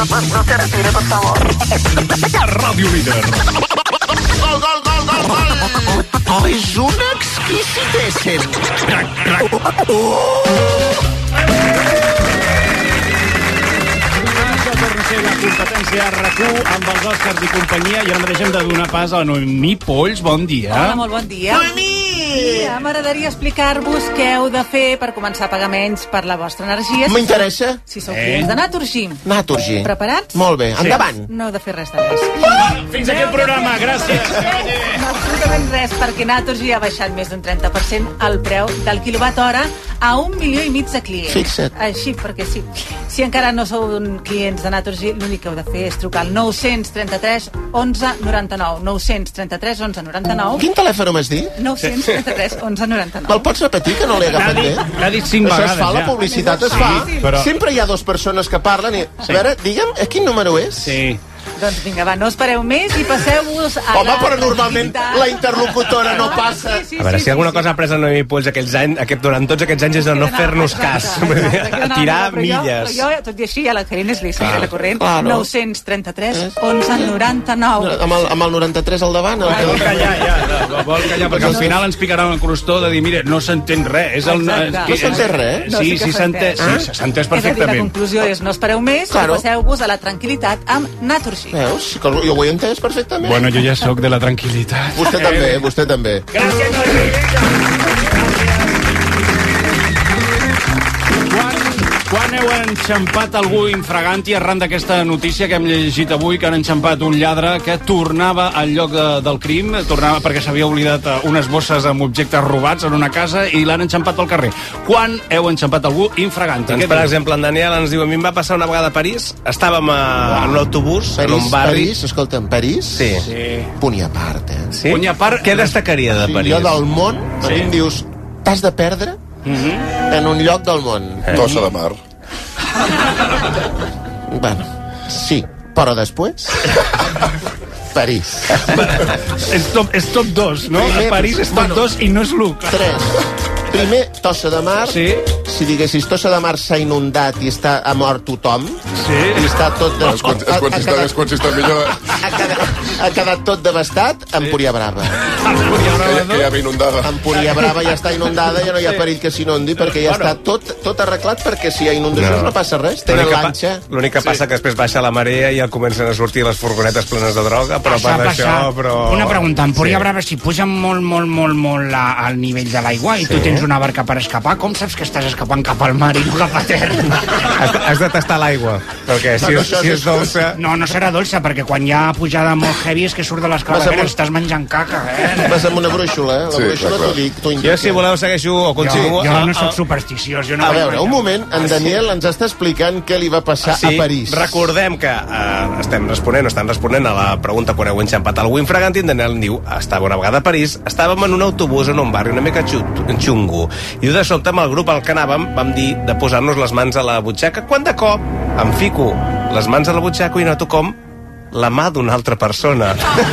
Ràdio Líder. Gol, gol, gol, gol, gol! Oh, és un exquisit ésser! Crac, crac! Oh! La competència R Q amb els Òscars i companyia, i ara mateix hem de donar pas a la Noemí Polls. Bon dia. Hola, molt bon dia. Noemí! Ja, m'agradaria explicar-vos què heu de fer per començar a pagar menys per la vostra energia. M'interessa. Si sou clients de Naturgy. Naturgy. Preparats? Molt bé, endavant. No heu de fer res de res. Fins aquí el programa, gràcies. No, absolutament res, perquè Naturgy ha baixat més d'un trenta per cent el preu del quilowatt hora a un milió i mig de clients. Fixa't. Així, perquè sí. Si encara no sou clients de Naturgy, l'únic que heu de fer és trucar al nou trenta-tres onze noranta-nou. nou trenta-tres onze noranta-nou. Quin telèfon m'has dit? nou trenta-tres onze noranta-nou. Me'l pots repetir, que no l'he agafat bé? L'ha dit cinc Això vegades, es fa, la ja. publicitat es Sí, fa. però- Sempre hi ha dues persones que parlen i... A veure, digue'm, a quin número és? Sí. Doncs vinga, va, no espereu més i passeu-vos a Home, la... però normalment la interlocutora no passa. Sí, sí, A veure, sí, si alguna sí, cosa ha après a Noemí Polls aquells anys, aquest, durant tots aquests anys és de no fer-nos cas. A tirar milles. Però jo, tot i així, a la Karina és l'Issa, Claro, la corrent. claro. nou trenta-tres onze noranta-nou. Amb el, amb el noranta-tres al davant? El Vol callar, ja, vol callar, perquè al final ens picarà el crostó de dir, mira, no s'entén res. És el, Exacte. No s'entén res? No, Sí, sí que sí, s'ha entès, s'entén. sí, s'ha entès És a dir, la perfectament. conclusió és no espereu més Claro. i passeu-vos a la tranquil·litat amb Naturgy. Veus? Que jo ho he entès perfectament. Bueno, jo ja sóc de la tranquil·litat. Vostè també, vostè també. Gràcies, Noemí. Vinga. Gràcies. Quan heu enxampat algú infraganti arran d'aquesta notícia que hem llegit avui, que han enxampat un lladre que tornava al lloc de, del crim, tornava perquè s'havia oblidat unes bosses amb objectes robats en una casa i l'han enxampat pel carrer. Quan heu enxampat algú infraganti? Doncs, per exemple, en Daniel ens diu: a mi em va passar una vegada a París, estàvem a, en un autobús, París, en un barri... París, escolta'm, París? Sí. sí. Punt i a part, eh? Sí? Punt i a part, què destacaria de París? Sí, jo del món, a sí. mi em dius, t'has de perdre mm-hmm. en un lloc del món. Eh. Tossa de mar. Bueno, sí, però després... París. És top, és top dos, no? Primer, París és top bueno, dos i no és l'u. Tres. Primer, Tossa de Mar. Sí. Si diguessis, Tossa de Mar s'ha inundat i està, ha mort tothom. Sí. I està tot... De... És quan, és quan s'està quedat... s'està millor. Ha quedat, ha quedat tot devastat. Sí. Empúria Brava. Empúria Brava, que, que ja ve inundada. Empúria Brava ja està inundada, ja no hi ha perill que s'inundi, perquè ja bueno. està tot, tot arreglat, perquè si hi ha inundacions no, no passa res. Tenen lanxa. L'únic que sí. passa que després baixa la marea i ja comencen a sortir les furgonetes plenes de droga, però passa, per això... Però... Una pregunta, Empúria sí. Brava, si puja molt, molt, molt, molt la, al nivell de l'aigua i sí. tu tens una barca per escapar, com saps que estàs escapant cap al mar i no cap a terra? Has, has de tastar l'aigua, perquè si, no, és, si és dolça... No, no serà dolça, perquè quan hi ha pujada molt heavy és que surt de les clavegueres, estàs menjant caca, eh? Vas amb una brúixola, eh? La sí, brúixola t'ho dic, t'ho indica. Jo, si voleu, segueixo o continuo... Jo, jo no soc supersticiós, jo no... A veure, un moment, en Daniel ens està explicant què li va passar sí, a París. Recordem que eh, estem responent, o estan responent a la pregunta quan heu enxampat algú infraganti. En Daniel diu, estava una vegada a París, estàvem en un autobús en un barri una mica xungo, i de sobte amb el grup al que anàvem vam dir de posar-nos les mans a la butxaca, quan de cop em fico les mans a la butxaca i noto com la mà d'una altra persona.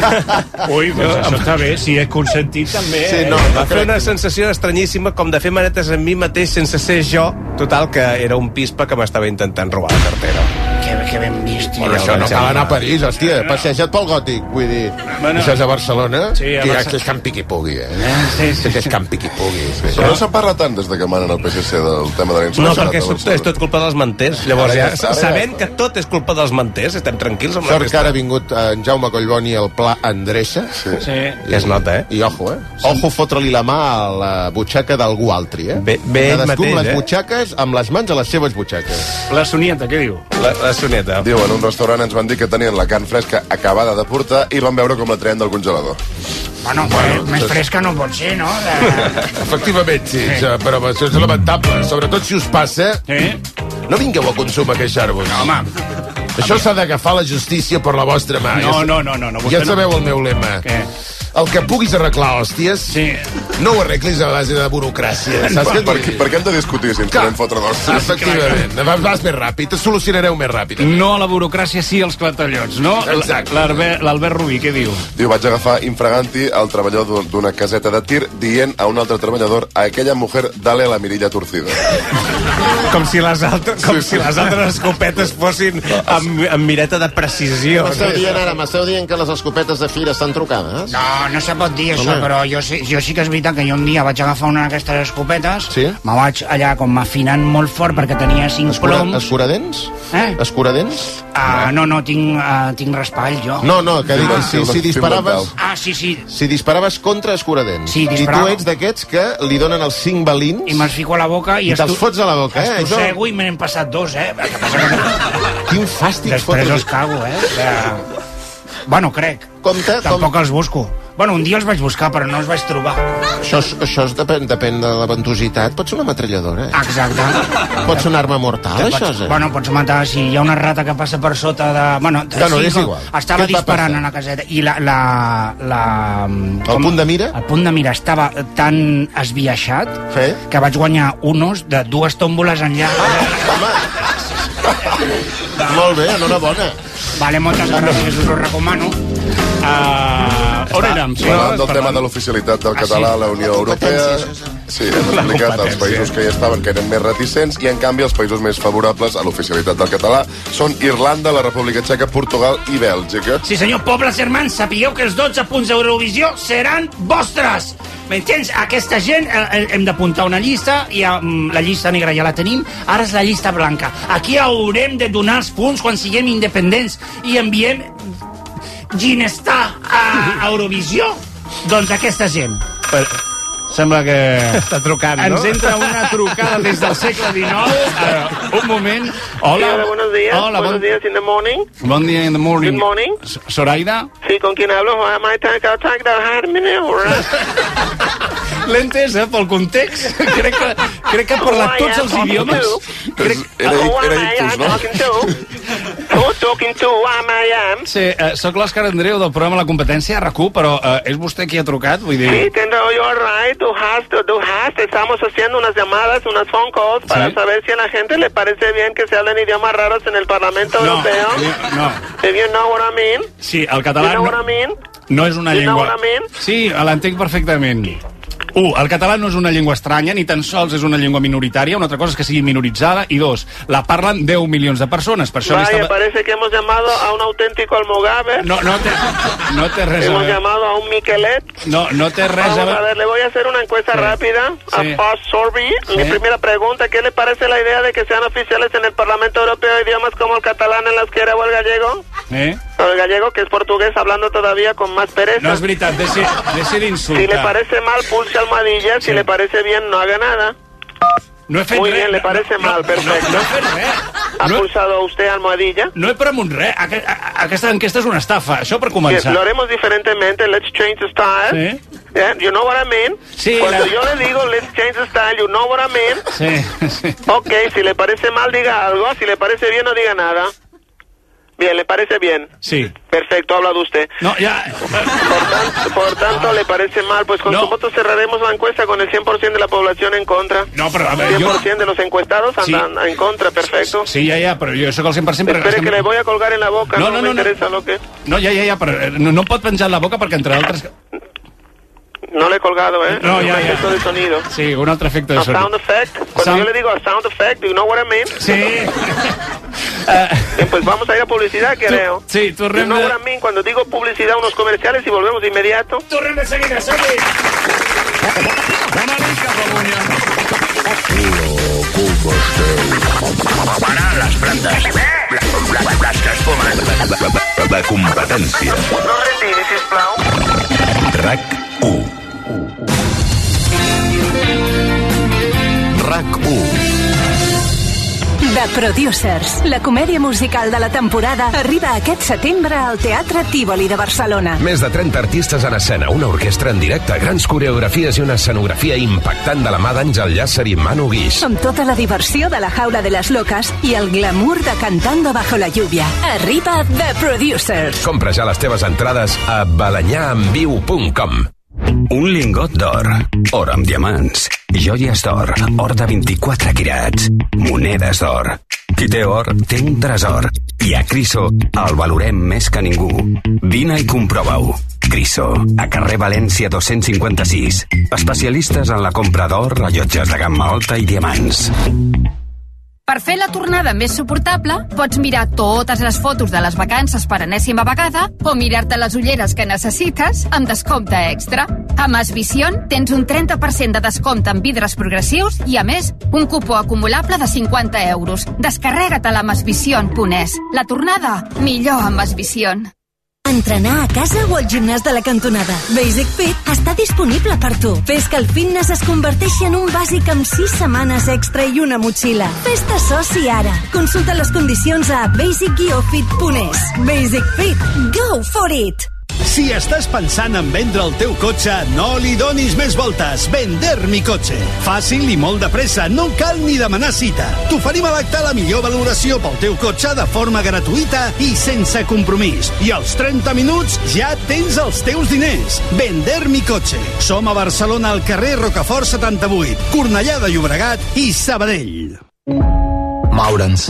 Ui, doncs això està bé, si he consentit també. Sí, no, va fer una sensació estranyíssima, com de fer manetes amb mi mateix sense ser jo. Total, que era un pispa que m'estava intentant robar la cartera. Que, que ben vist. Bueno, això no cal anar a París, hòstia, passeja't pel Gòtic, vull dir. Bueno, això és a Barcelona, sí, a que Barcelona. És Camp Piqui-Pugui, eh? Sí, sí. És Camp Piqui-Pugui. Sí. Però no se'n parla tant des de que manen el P S C del tema de la insurrecció. No, perquè és tot, és tot culpa dels manters. Llavors, ja, ja, sabent que tot és culpa dels manters, estem tranquils amb la resta. Sort que ara ha vingut en Jaume Collboni el pla endreça. Sí. sí. I es nota, eh? I ojo, eh? Ojo fotre-li la mà a la butxaca d'algú altri, eh? Bé, bé cadascú mateix, amb les eh? butxaques, amb les mans a les seves butxaques. La Sonieta, què diu? La, la Sonieta. Diu, en un restaurant ens van dir que tenien la carn fresca acabada de portar i van veure com la treien del congelador. Bueno, bueno més fresca no pot ser, no? De... Efectivament, sí, sí. Però això és lamentable. Sobretot si us passa, sí. no vingueu a consum a queixar-vos. No, home. Això s'ha d'agafar la justícia per la vostra mà. No, no, no, no, no. Ja sabeu el meu lema. Què? El que puguis arreglar, hòsties, sí. no ho arreglis a base de burocràcia. Saps per, per, per què hem de discutir si ens podem fotre d'hòsties? Efectivament. Vas, vas més ràpid, et solucionareu més ràpid. No a la burocràcia, sí als clatallots, no? Exacte. L'Albert Rubí, què diu? Diu, vaig agafar infraganti el treballador d'una caseta de tir dient a un altre treballador a aquella mujer dale la mirilla torcida. Com si les altres, com sí, sí. si les altres escopetes fossin amb, amb mireta de precisió. M'esteu dient ara, m'esteu dient que les escopetes de fira estan trucades? No, no se pot dir això, Home. però jo sí, jo sí que és veritat que jo un dia vaig agafar una d'aquestes escopetes, sí? me vaig allà com afinant molt fort perquè tenia cinc Escura, ploms. Escuradents? Eh? Escuradents? Uh, no, no, tinc, uh, tinc raspall, jo. No, no, que dic, ah, si, si disparaves... Ah, sí, sí. Si disparaves contra escuradents. Sí, disparava. I tu ets d'aquests que li donen els cinc balins... I me'ls fico a la boca i... I te'ls fots a la boca, eh? Estossego i me n'hem passat dos, eh? Que passa que... Quin fàstic. Després els cago, eh? Que... Bueno, crec. Compte, Tampoc com... els busco. Bueno, un dia els vaig buscar, però no els vaig trobar. Això, això es depèn, depèn de la ventositat. Pot ser una metralladora, eh? Exacte. Pot ser una arma mortal, que això, pots, eh? Bueno, pots matar, si hi ha una rata que passa per sota de... Bueno, no, no, sí, és igual. Estava disparant a la caseta i la... la, la el com, punt de mira? El punt de mira estava tan esbiaixat sí? que vaig guanyar unos de dues tòmboles enllà. Ah, home! Molt bé, enhorabona. Vale, moltes gràcies, us ho recomano. Uh, on érem? Sí, parlant del tema de l'oficialitat del català a la Unió Europea, sí, hem explicat els països que hi estaven que eren més reticents i en canvi els països més favorables a l'oficialitat del català són Irlanda, la República Txeca, Portugal i Bèlgica. Sí senyor, pobles germans, sapigueu que els dotze punts d'Eurovisió seran vostres. M'entens? Aquesta gent eh, hem d'apuntar una llista i eh, la llista negra ja la tenim, ara és la llista blanca. Aquí haurem de donar els punts quan siguem independents i enviem Ginestar a Eurovisió. Doncs aquesta gent. Per, Sembla que... Està trucant, no? Ens entra una trucada des del segle dinou. Uh, un moment. Hola. Sí, hola, buenos días. Hola, buenos bon... días in the morning. Bon dia in the morning. Good morning. Soraida? Sí, ¿con quién hablo? Am I talking about L'he entès, eh, pel context. Crec que, crec que ha parlat tots els idiomes. Crec... Era, era ictus, no? Who's talking to? Am I am? Sí, eh, soc l'Òscar Andreu del programa La Competència a RAC u, però eh, és vostè qui ha trucat? Vull dir... Sí, tendrá yo right. Tú has, tú has. Estamos haciendo unas llamadas, unas phone calls para ¿Sí? saber si a la gente le parece bien que se hablen idiomas raros en el Parlamento No, Europeo. no. If you know what I mean. Sí, el català You know no, what I mean? no és una You know llengua... what I mean? Sí, l'entenc perfectament. Un, el català no és una llengua estranya, ni tan sols és una llengua minoritària, una altra cosa és que sigui minoritzada, i dos, la parlen deu milions de persones, per això Vaya, estava... parece que hemos llamado a un auténtico almogáver. No, no té, no té res a Hemos veure. llamado a un Miquelet. No, no té res Vamos a a veure. ver, le voy a hacer una encuesta Sí. rápida. Sí. A Fast Survey. Sí. Mi primera pregunta, ¿qué le parece la idea de que sean oficiales en el Parlamento Europeo idiomas como el catalán, el euskera o el gallego? Eh? O el gallego, que es portugués, hablando todavía con más pereza. No és veritat, deixi, deixi d'insultar. Si le parece mal, pulse almohadilla. Si le parece bien, no haga nada. No he fet Muy res. bien, le parece no, mal, perfecto. No, no he fet res. ¿Ha No, pulsado usted almohadilla? no he premut res. Aqu- a- Aquesta enquesta és una estafa, això per Yes, començar. lo haremos diferentemente. Let's change the style. Sí. Yeah, you know what I mean? Sí, Cuando la- yo le digo let's change the style, you know what I mean? Sí, sí. Ok, si le parece mal, diga algo. Si le parece bien, no diga nada. Bien, ¿le parece bien? Sí. Perfecto, ha hablado usted. No, ya... Por tanto, por tanto le parece mal. Pues con No. su voto cerraremos la encuesta con el cien por ciento de la población en contra. No, però a veure, cien por jo... ciento de los encuestados Sí. andan en contra, perfecto. Sí, ja, ja, però jo sóc el cent per cent... però Espere estem- que le voy a colgar en la boca, No, no, no, me no, no. interesa lo que... No, ja, ja, ja, però eh, no, no em pot penjar en la boca perquè, entre altres... No le he colgado, ¿eh? No, Un ya, ya. efecto de sonido. Sí, un altre efecte de A sound sonido. effect. Cuando Sound- yo le digo a sound effect, you know what I mean? Sí. Bien, pues vamos a ir a publicidad, creo. Sí, You tornem know de... what I mean? Cuando digo publicidad, unos comerciales y volvemos de inmediato. Tornem de seguida, som-hi! Bona nit, Catalunya. Para les plantes. Les que es fumen. La competència. No retiri, sisplau. RAC u. RAC u. The Producers, la comèdia musical de la temporada, arriba aquest setembre al Teatre Tívoli de Barcelona. Més de trenta artistes en escena, una orquestra en directe, grans coreografies i una escenografia impactant de la mà d'Àngel Llàcer i Manu Guix. Amb tota la diversió de la Jaula de les Locas i el glamour de Cantando bajo la lluvia. Arriba The Producers. Compra ja les teves entrades a balanyaenviu punt com. Un lingot d'or, or amb diamants, joies d'or, or de vint-i-quatre quirats, monedes d'or. Qui té or, té un tresor. I a Criso el valorem més que ningú. Vine i comprova-ho. Criso, a carrer València dos-cents cinquanta-sis. Especialistes en la compra d'or, rellotges de gamma alta i diamants. Per fer la tornada més suportable, pots mirar totes les fotos de les vacances per enèsima vegada o mirar-te les ulleres que necessites amb descompte extra. A Masvision tens un trenta per cent de descompte en vidres progressius i, a més, un cupó acumulable de cinquanta euros. Descarrega-te-la a masvision punt es. La tornada, millor amb Masvision. Entrenar a casa o al gimnàs de la cantonada. Basic Fit està disponible per tu. Fes que el fitness es converteixi en un bàsic amb sis setmanes extra i una motxilla. Fes-te soci ara. Consulta les condicions a basic guió fit punt es. Basic Fit. Go for it! Si estàs pensant en vendre el teu cotxe, no li donis més voltes. Vender mi cotxe. Fàcil i molt de pressa, no cal ni demanar cita. T'oferim a l'acte la millor valoració pel teu cotxe de forma gratuïta i sense compromís. I als trenta minuts ja tens els teus diners. Vender mi cotxe. Som a Barcelona al carrer Rocafort setanta-vuit, Cornellà de Llobregat i Sabadell. Moure'ns.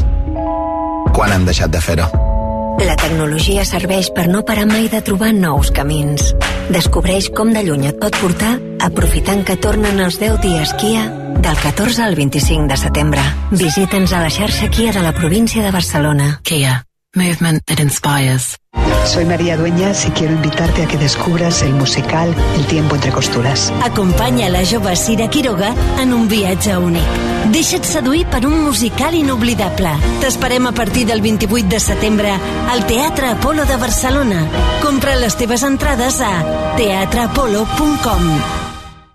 Quan hem deixat de fer-ho? La tecnologia serveix per no parar mai de trobar nous camins. Descobreix com de lluny et pot portar aprofitant que tornen els deu dies Kia del catorze al vint-i-cinc de setembre. Visita'ns a la xarxa Kia de la província de Barcelona. Kia. Movement that inspires. Soy María Dueñas y quiero invitarte a que descubras el musical El tiempo entre costuras. Acompanya la jove Sira Quiroga en un viatge únic. Deixa't seduir per un musical inoblidable. T'esperem a partir del vint-i-vuit de setembre al Teatre Apolo de Barcelona. Compra les teves entrades a teatre apolo punt com.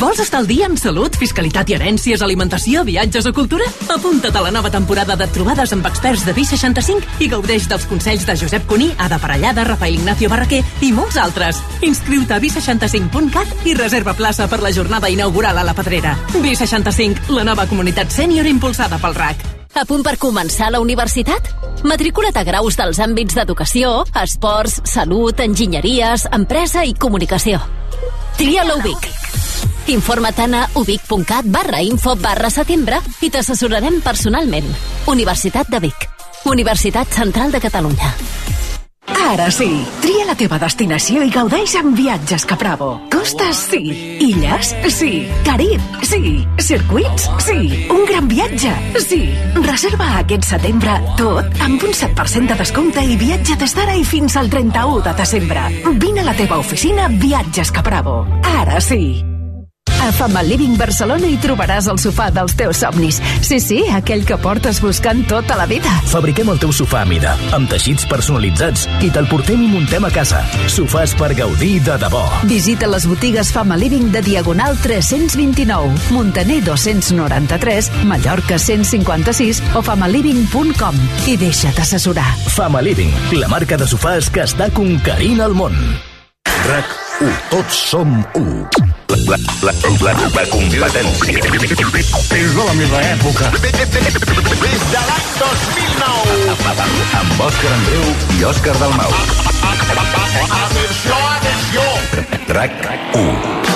Vols estar al dia en salut, fiscalitat i herències, alimentació, viatges o cultura? Apunta't a la nova temporada de trobades amb experts de B seixanta-cinc i gaudeix dels consells de Josep Cuní, Ada Parellada, Rafael Ignacio Barraquer i molts altres. Inscriu-te a b seixanta-cinc punt cat i reserva plaça per la jornada inaugural a la Pedrera. B seixanta-cinc, la nova comunitat sènior impulsada pel R A C. A punt per començar la universitat? Matricula't a graus dels àmbits d'educació, esports, salut, enginyeries, empresa i comunicació. Tria la U B I C. Informa't a ubic.cat barra info barra setembre i t'assessorarem personalment. Universitat de Vic. Universitat Central de Catalunya. Ara sí, tria la teva destinació i gaudeix amb Viatges Capravo. Costes, sí. Illes, sí. Carib, sí. Circuits, sí. Un gran viatge, sí. Reserva aquest setembre tot amb un set per cent de descompte i viatge des d'ara i fins al trenta-u de desembre. Vine a la teva oficina Viatges Capravo. Ara sí. A Family Living Barcelona hi trobaràs el sofà dels teus somnis. Sí, sí, aquell que portes buscant tota la vida. Fabriquem el teu sofà a mida, amb teixits personalitzats i te'l portem i muntem a casa. Sofàs per gaudir de debò. Visita les botigues Family Living de Diagonal tres-cents vint-i-nou, Montaner dos-cents noranta-tres, Mallorca cent cinquanta-sis o familiving punt com i deixa't assessorar. Family Living, la marca de sofàs que està conquerint el món. R A C u. Tots som u. La, la, la, la, la competència. És de la meva època. Des de l'any dos mil nou. Amb Òscar Andreu i Òscar Dalmau. Atenció, atenció. R A C u.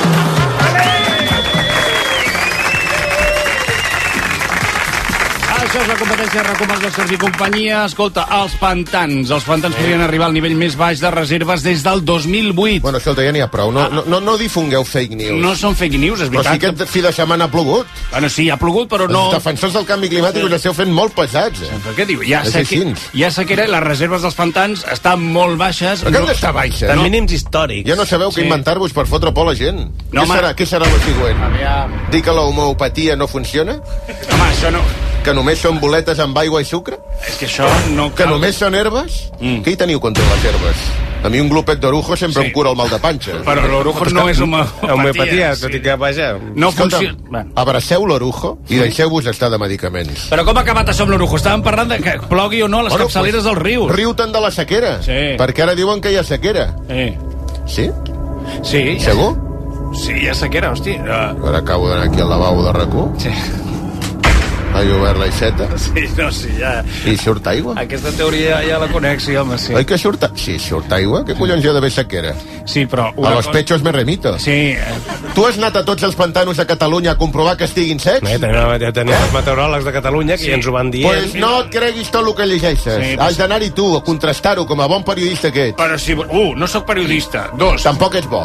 Això és la competència de recomans del Sergi Companyia. Escolta, els pantans. Els pantans eh. podrien arribar al nivell més baix de reserves des del dos mil vuit. Bueno, escolta, ja n'hi ha prou. No, no, no, no difongueu fake news. No són fake news, és veritat. Però sí que aquest fi de setmana ha plogut. Bueno, sí, ha plogut, però no... Els defensors del canvi climàtic us esteu fent molt pesats. Eh? Per què diu? Hi ha, seque... Hi ha sequera i les reserves dels pantans estan molt baixes. Per què han d'estar baixes? Estan mínims històrics. Ja no sabeu sí. què inventar-vos per fotre por a la gent. No, què, serà, què serà el següent? Aviam. Dir que l'homeopatia no funciona? Home, això no... Que només són boletes amb aigua i sucre? És que això no cal... Que només són herbes? Mm. Què hi teniu contra les herbes? A mi un glopet d'orujo sempre sí. em cura el mal de panxa. Però l'orujo no és homeopatia. Homeopatia, tot i que, vaja... No funciona... Bueno. Abraceu l'orujo i deixeu-vos estar de medicaments. Però com ha acabat això amb l'orujo? Estàvem parlant de que plogui o no a les bueno, capçaleres pues, del riu. Riu-te'n de la sequera. Sí. Perquè ara diuen que hi ha sequera. Sí. Sí? Sí. Segur? Sí, hi ha sequera, hòstia. Uh... Ara acabo d'anar aquí al lavabo de R A C u. Sí. Ha obert l'aixeta. Sí, no, sí, ja... I surt aigua? Aquesta teoria ja la conec, sí, home, sí. Oi que surt... A... Sí, surt aigua? Què collons hi ha d'haver sequera? Sí, però... A los pechos me remito. Sí. Tu has anat a tots els pantanos de Catalunya a comprovar que estiguin secs? No, ja tenim eh? els meteoròlegs de Catalunya que sí. ja ens ho van dir. Pues no et creguis tot el que llegeixes. Sí, has d'anar-hi tu a contrastar-ho com a bon periodista que ets. Però si... Uh, no sóc periodista. Dos. Tampoc ets bo.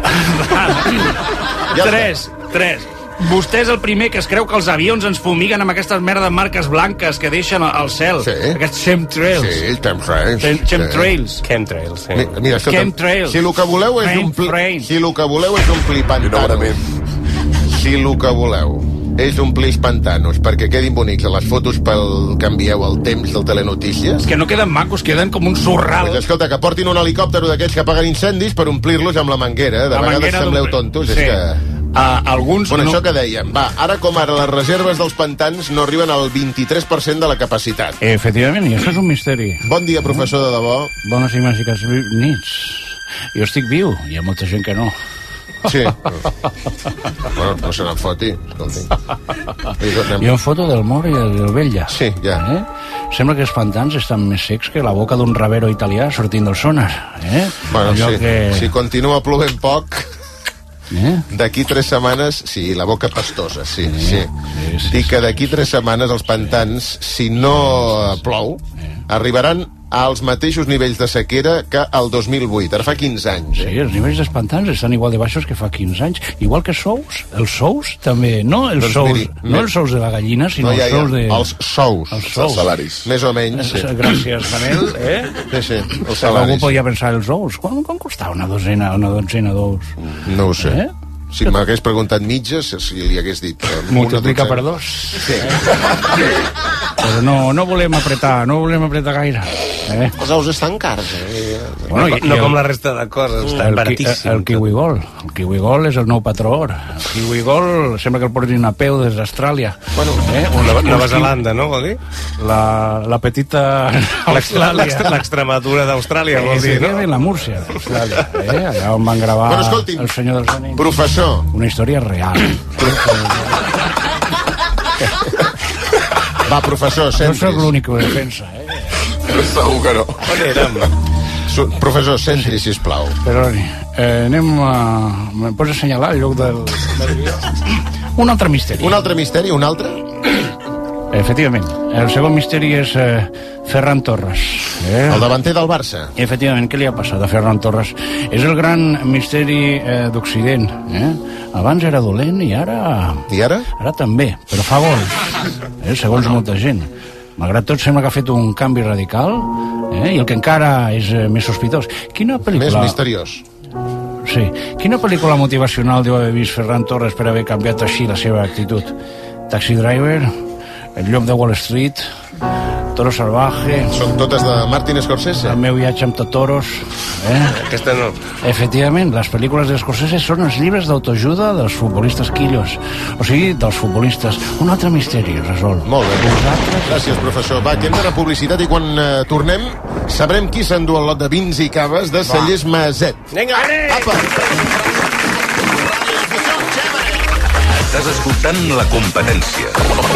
ja tres. Tres. Vostè és el primer que es creu que els avions ens fumiguen amb aquestes merdes marques blanques que deixen al cel. Sí. Aquests chemtrails. Sí, chemtrails. Chemtrails. Sí. Chemtrails, sí. Mira, mira escolta, chemtrails. Si el que voleu és omplir... Si el que voleu és omplir pantanos... Si el que voleu és omplir pantanos perquè quedin bonics a les fotos pel que envieu al temps del Telenotícies... És que no queden macos, queden com un sorral. Pues escolta, que portin un helicòpter d'aquells que apaguen incendis per omplir-los amb la manguera. De la vegades sembleu tontos. Sí. És que... Uh, alguns bueno, no... això que dèiem, va, ara com ara les reserves dels pantans no arriben al vint-i-tres per cent de la capacitat. Efectivament, i això és un misteri. Bon dia, professor de debò. Bones i màgiques nits. Jo estic viu, hi ha molta gent que no. Sí. Bueno, no se n'en foti, escolti. Hi ha foto del mort i del vell ja. Sí, ja. Eh? Sembla que els pantans estan més secs que la boca d'un ravero italià sortint del sonar. Eh? Bueno, Allò sí. que... Si continua plovent poc... Eh? D'aquí tres setmanes, sí, la boca pastosa, sí, sí. sí. sí, sí Dic que d'aquí tres setmanes els pantans, si no plou, arribaran als mateixos nivells de sequera que el dos mil vuit, ara fa quinze anys. Eh? Sí, els nivells dels pantans estan igual de baixos que fa quinze anys, igual que sous, els sous també, no els doncs sous, miri, no els sous de la gallina, sinó no, ja, els sous de... Els sous, els, sous. els salaris. Més o menys, sí. Gràcies, Manel, eh? Sí, sí, els salaris. Algú podia pensar els ous, quan, quan costava una dosena, una dotzena d'ous? No ho sé. Eh? Si m'hagués preguntat mitges, si li hagués dit... Multiplica per dos. Sí. Però no, no volem apretar, no volem apretar gaire. Eh? Els ous estan cars, eh? Bueno, no, i, no i com el, la resta de coses, està el, baratíssim. El, el kiwi gol. El kiwi gol és el nou patró or. El kiwi gol sembla que el portin a peu des d'Austràlia. Bueno, eh? Nova, Nova Zelanda, no, vol dir? La, la petita l'extremadura d'Austràlia, vol dir, no? La Múrcia d'Austràlia, eh? Allà on van gravar bueno, escolti, El Senyor dels Anells. Professor. Una història real. Va, professor, centris. No soc l'únic que ho defensa, eh? Segur que no. On érem? Professor, centri, sisplau. Perdoni, eh, anem a... Me'n pots assenyalar el lloc del... Un altre misteri. Un altre misteri? Un altre? Efectivament. El segon misteri és eh, Ferran Torres. Eh? El davanter del Barça. Efectivament, què li ha passat a Ferran Torres? És el gran misteri eh, d'Occident. Eh? Abans era dolent i ara... I ara? Ara també, però fa gols. Eh? Segons molta gent. Malgrat tot, sembla que ha fet un canvi radical, eh? I el que encara és eh, més sospitós. Quina pel·lícula... Més misteriós. Sí. Quina pel·lícula motivacional deu haver vist Ferran Torres per haver canviat així la seva actitud? Taxi Driver, El llop de Wall Street, Toro Salvaje... Són totes de Martin Scorsese? El meu viatge amb Totoros... Eh? Aquesta no. Efectivament, les pel·lícules de Scorsese són els llibres d'autoajuda dels futbolistes quillos. O sigui, dels futbolistes. Un altre misteri resolt. Molt bé. Vosaltres... Gràcies, professor. Va, que hem d'anar a publicitat i quan uh, tornem sabrem qui s'endú el lot de vins i caves de Cellers Maset. Vinga, apa! Estàs escoltant La Competència.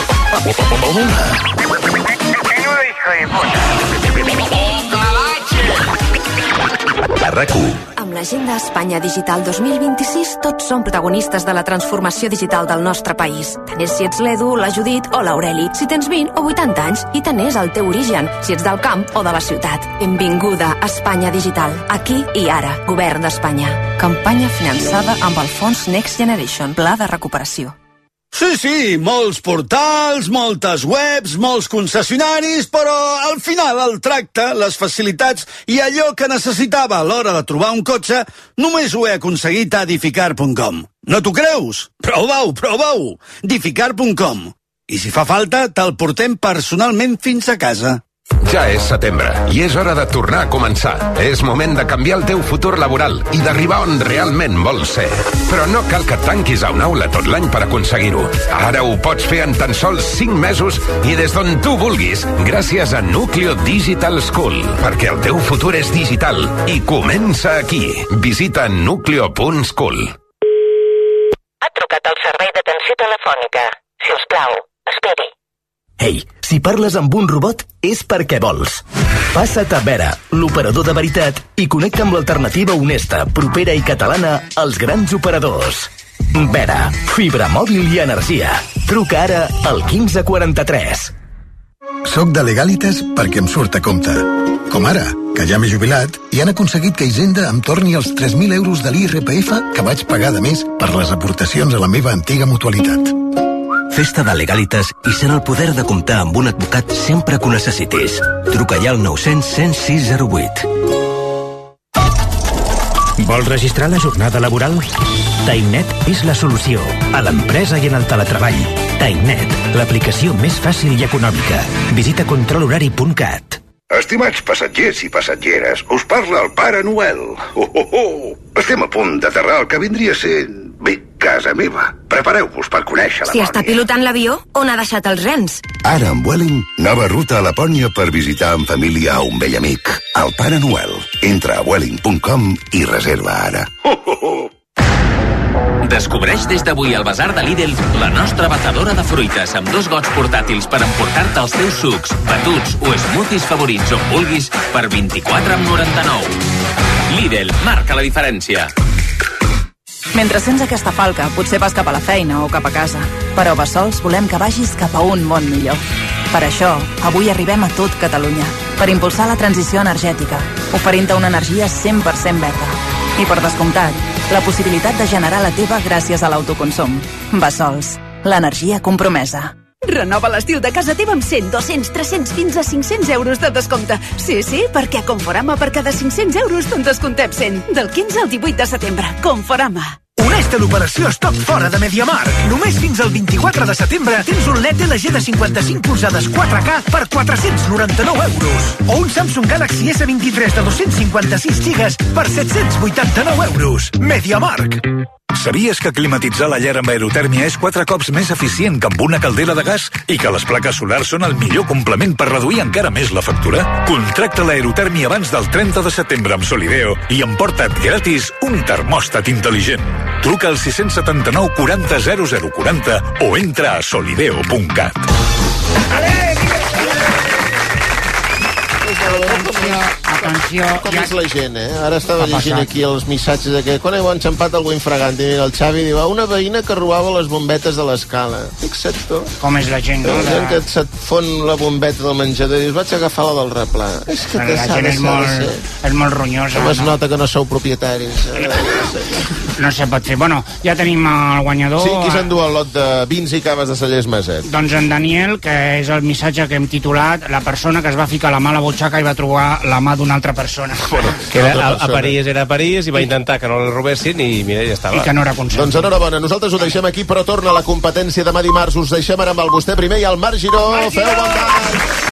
A RAC-u. Amb l'Agenda Espanya Digital dos mil vint-i-sis, tots som protagonistes de la transformació digital del nostre país. Tant és si ets l'Edu, la Judit o l'Aureli, si tens vint o vuitanta anys, i tant és el teu origen, si ets del camp o de la ciutat. Benvinguda a Espanya Digital. Aquí i ara, Govern d'Espanya. Campanya finançada amb el fons Next Generation, Pla de Recuperació. Sí, sí, molts portals, moltes webs, molts concessionaris, però al final el tracte, les facilitats i allò que necessitava a l'hora de trobar un cotxe només ho he aconseguit a edificar punt com. No t'ho creus? Prova-ho, prova-ho! edificar punt com. I si fa falta, te'l portem personalment fins a casa. Ja és setembre i és hora de tornar a començar. És moment de canviar el teu futur laboral i d'arribar on realment vols ser. Però no cal que et tanquis a una aula tot l'any per aconseguir-ho. Ara ho pots fer en tan sols cinc mesos i des d'on tu vulguis, gràcies a Núcleo Digital School. Perquè el teu futur és digital i comença aquí. Visita núcleo punt school. Ha trucat al servei d'atenció telefònica. Si us plau, esperi. Ei, si parles amb un robot és perquè vols. Passa't a Vera, l'operador de veritat, i connecta amb l'alternativa honesta, propera i catalana als grans operadors. Vera, fibra mòbil i energia. Truca ara al quinze quaranta-tres. Soc de Legalitas perquè em surt a compte. Com ara, que ja m'he jubilat i han aconseguit que Hisenda em torni els tres mil euros de l'I R P F que vaig pagar de més per les aportacions a la meva antiga mutualitat. Festa de Legalitas i sent el poder de comptar amb un advocat sempre que ho necessitis. Truca ja al nou cents, cent sis zero vuit. Vols registrar la jornada laboral? Tainet és la solució a l'empresa i en el teletreball. Tainet, l'aplicació més fàcil i econòmica. Visita control horari punt cat. Estimats passatgers i passatgeres, us parla el Pare Noel. Oh, oh, oh. Estem a punt d'aterrar el que vindria sent, bé, casa meva. Prepareu-vos per conèixer la Si està pilotant l'avió, on ha deixat els rens? Ara amb Vueling, nova ruta a Lapònia per visitar en família a un vell amic, el Pare Noel. Entra a vueling punt com i reserva ara. Oh, oh, oh. Descobreix des d'avui al Basar de Lidl la nostra batedora de fruites amb dos gots portàtils per emportar-te els teus sucs, batuts o smoothies favorits on vulguis per vint-i-quatre coma noranta-nou. Lidl, marca la diferència. Mentre sents aquesta falca, potser vas cap a la feina o cap a casa. Però a Bessols volem que vagis cap a un món millor. Per això, avui arribem a tot Catalunya, per impulsar la transició energètica, oferint-te una energia cent per cent verda. I per descomptat, la possibilitat de generar la teva gràcies a l'autoconsum. Bessols, l'energia compromesa. Renova l'estil de casa teva amb cent, dos-cents, tres-cents, fins a cinc-cents euros de descompte. Sí, sí, perquè a Conforama per cada cinc-cents euros te'n descomptem cent. Del quinze al divuit de setembre. Conforama. Una vista l'operació Stock fora de MediaMarkt. Només fins al vint-i-quatre de setembre tens un L E D L G de cinquanta-cinc polzades quatre K per quatre-cents noranta-nou euros. O un Samsung Galaxy S vint-i-tres de dos-cents cinquanta-sis gigas per set-cents vuitanta-nou euros. MediaMarkt. Sabies que climatitzar la llar amb aerotèrmia és quatre cops més eficient que amb una caldera de gas i que les plaques solars són el millor complement per reduir encara més la factura? Contracta l'aerotèrmia abans del trenta de setembre amb Solideo i emporta't gratis un termòstat intel·ligent. Truca al sis set nou quaranta zero zero quaranta o entra a solideo punt cat. Atenció, com és la gent, eh? Ara estava llegint aquí els missatges de que quan heu enxampat algú infragant, i mira, el Xavi diu, una veïna que robava les bombetes de l'escala. Fixa't tu. Com és la gent, no? La gent que se't fon la bombeta del menjador i dius, vaig agafar la del replà. És que la gent és molt, és molt ronyosa. Com es nota que no sou propietaris. No se pot fer. Bueno, ja tenim el guanyador. Sí, qui s'endú el lot de vins i caves de Cellers Maset? Doncs en Daniel, que és el missatge que hem titulat la persona que es va ficar la mà a la butxaca i va trobar la mà d'una altra persona. Bueno, que era, a, a París era a París i va intentar que no la robessin i mira, ja estava. I que no era conscient. Doncs enhorabona, nosaltres ho deixem aquí, però torna la competència demà dimarts. Us deixem ara amb el vostè primer i el Marc Giró. Feu bon dia!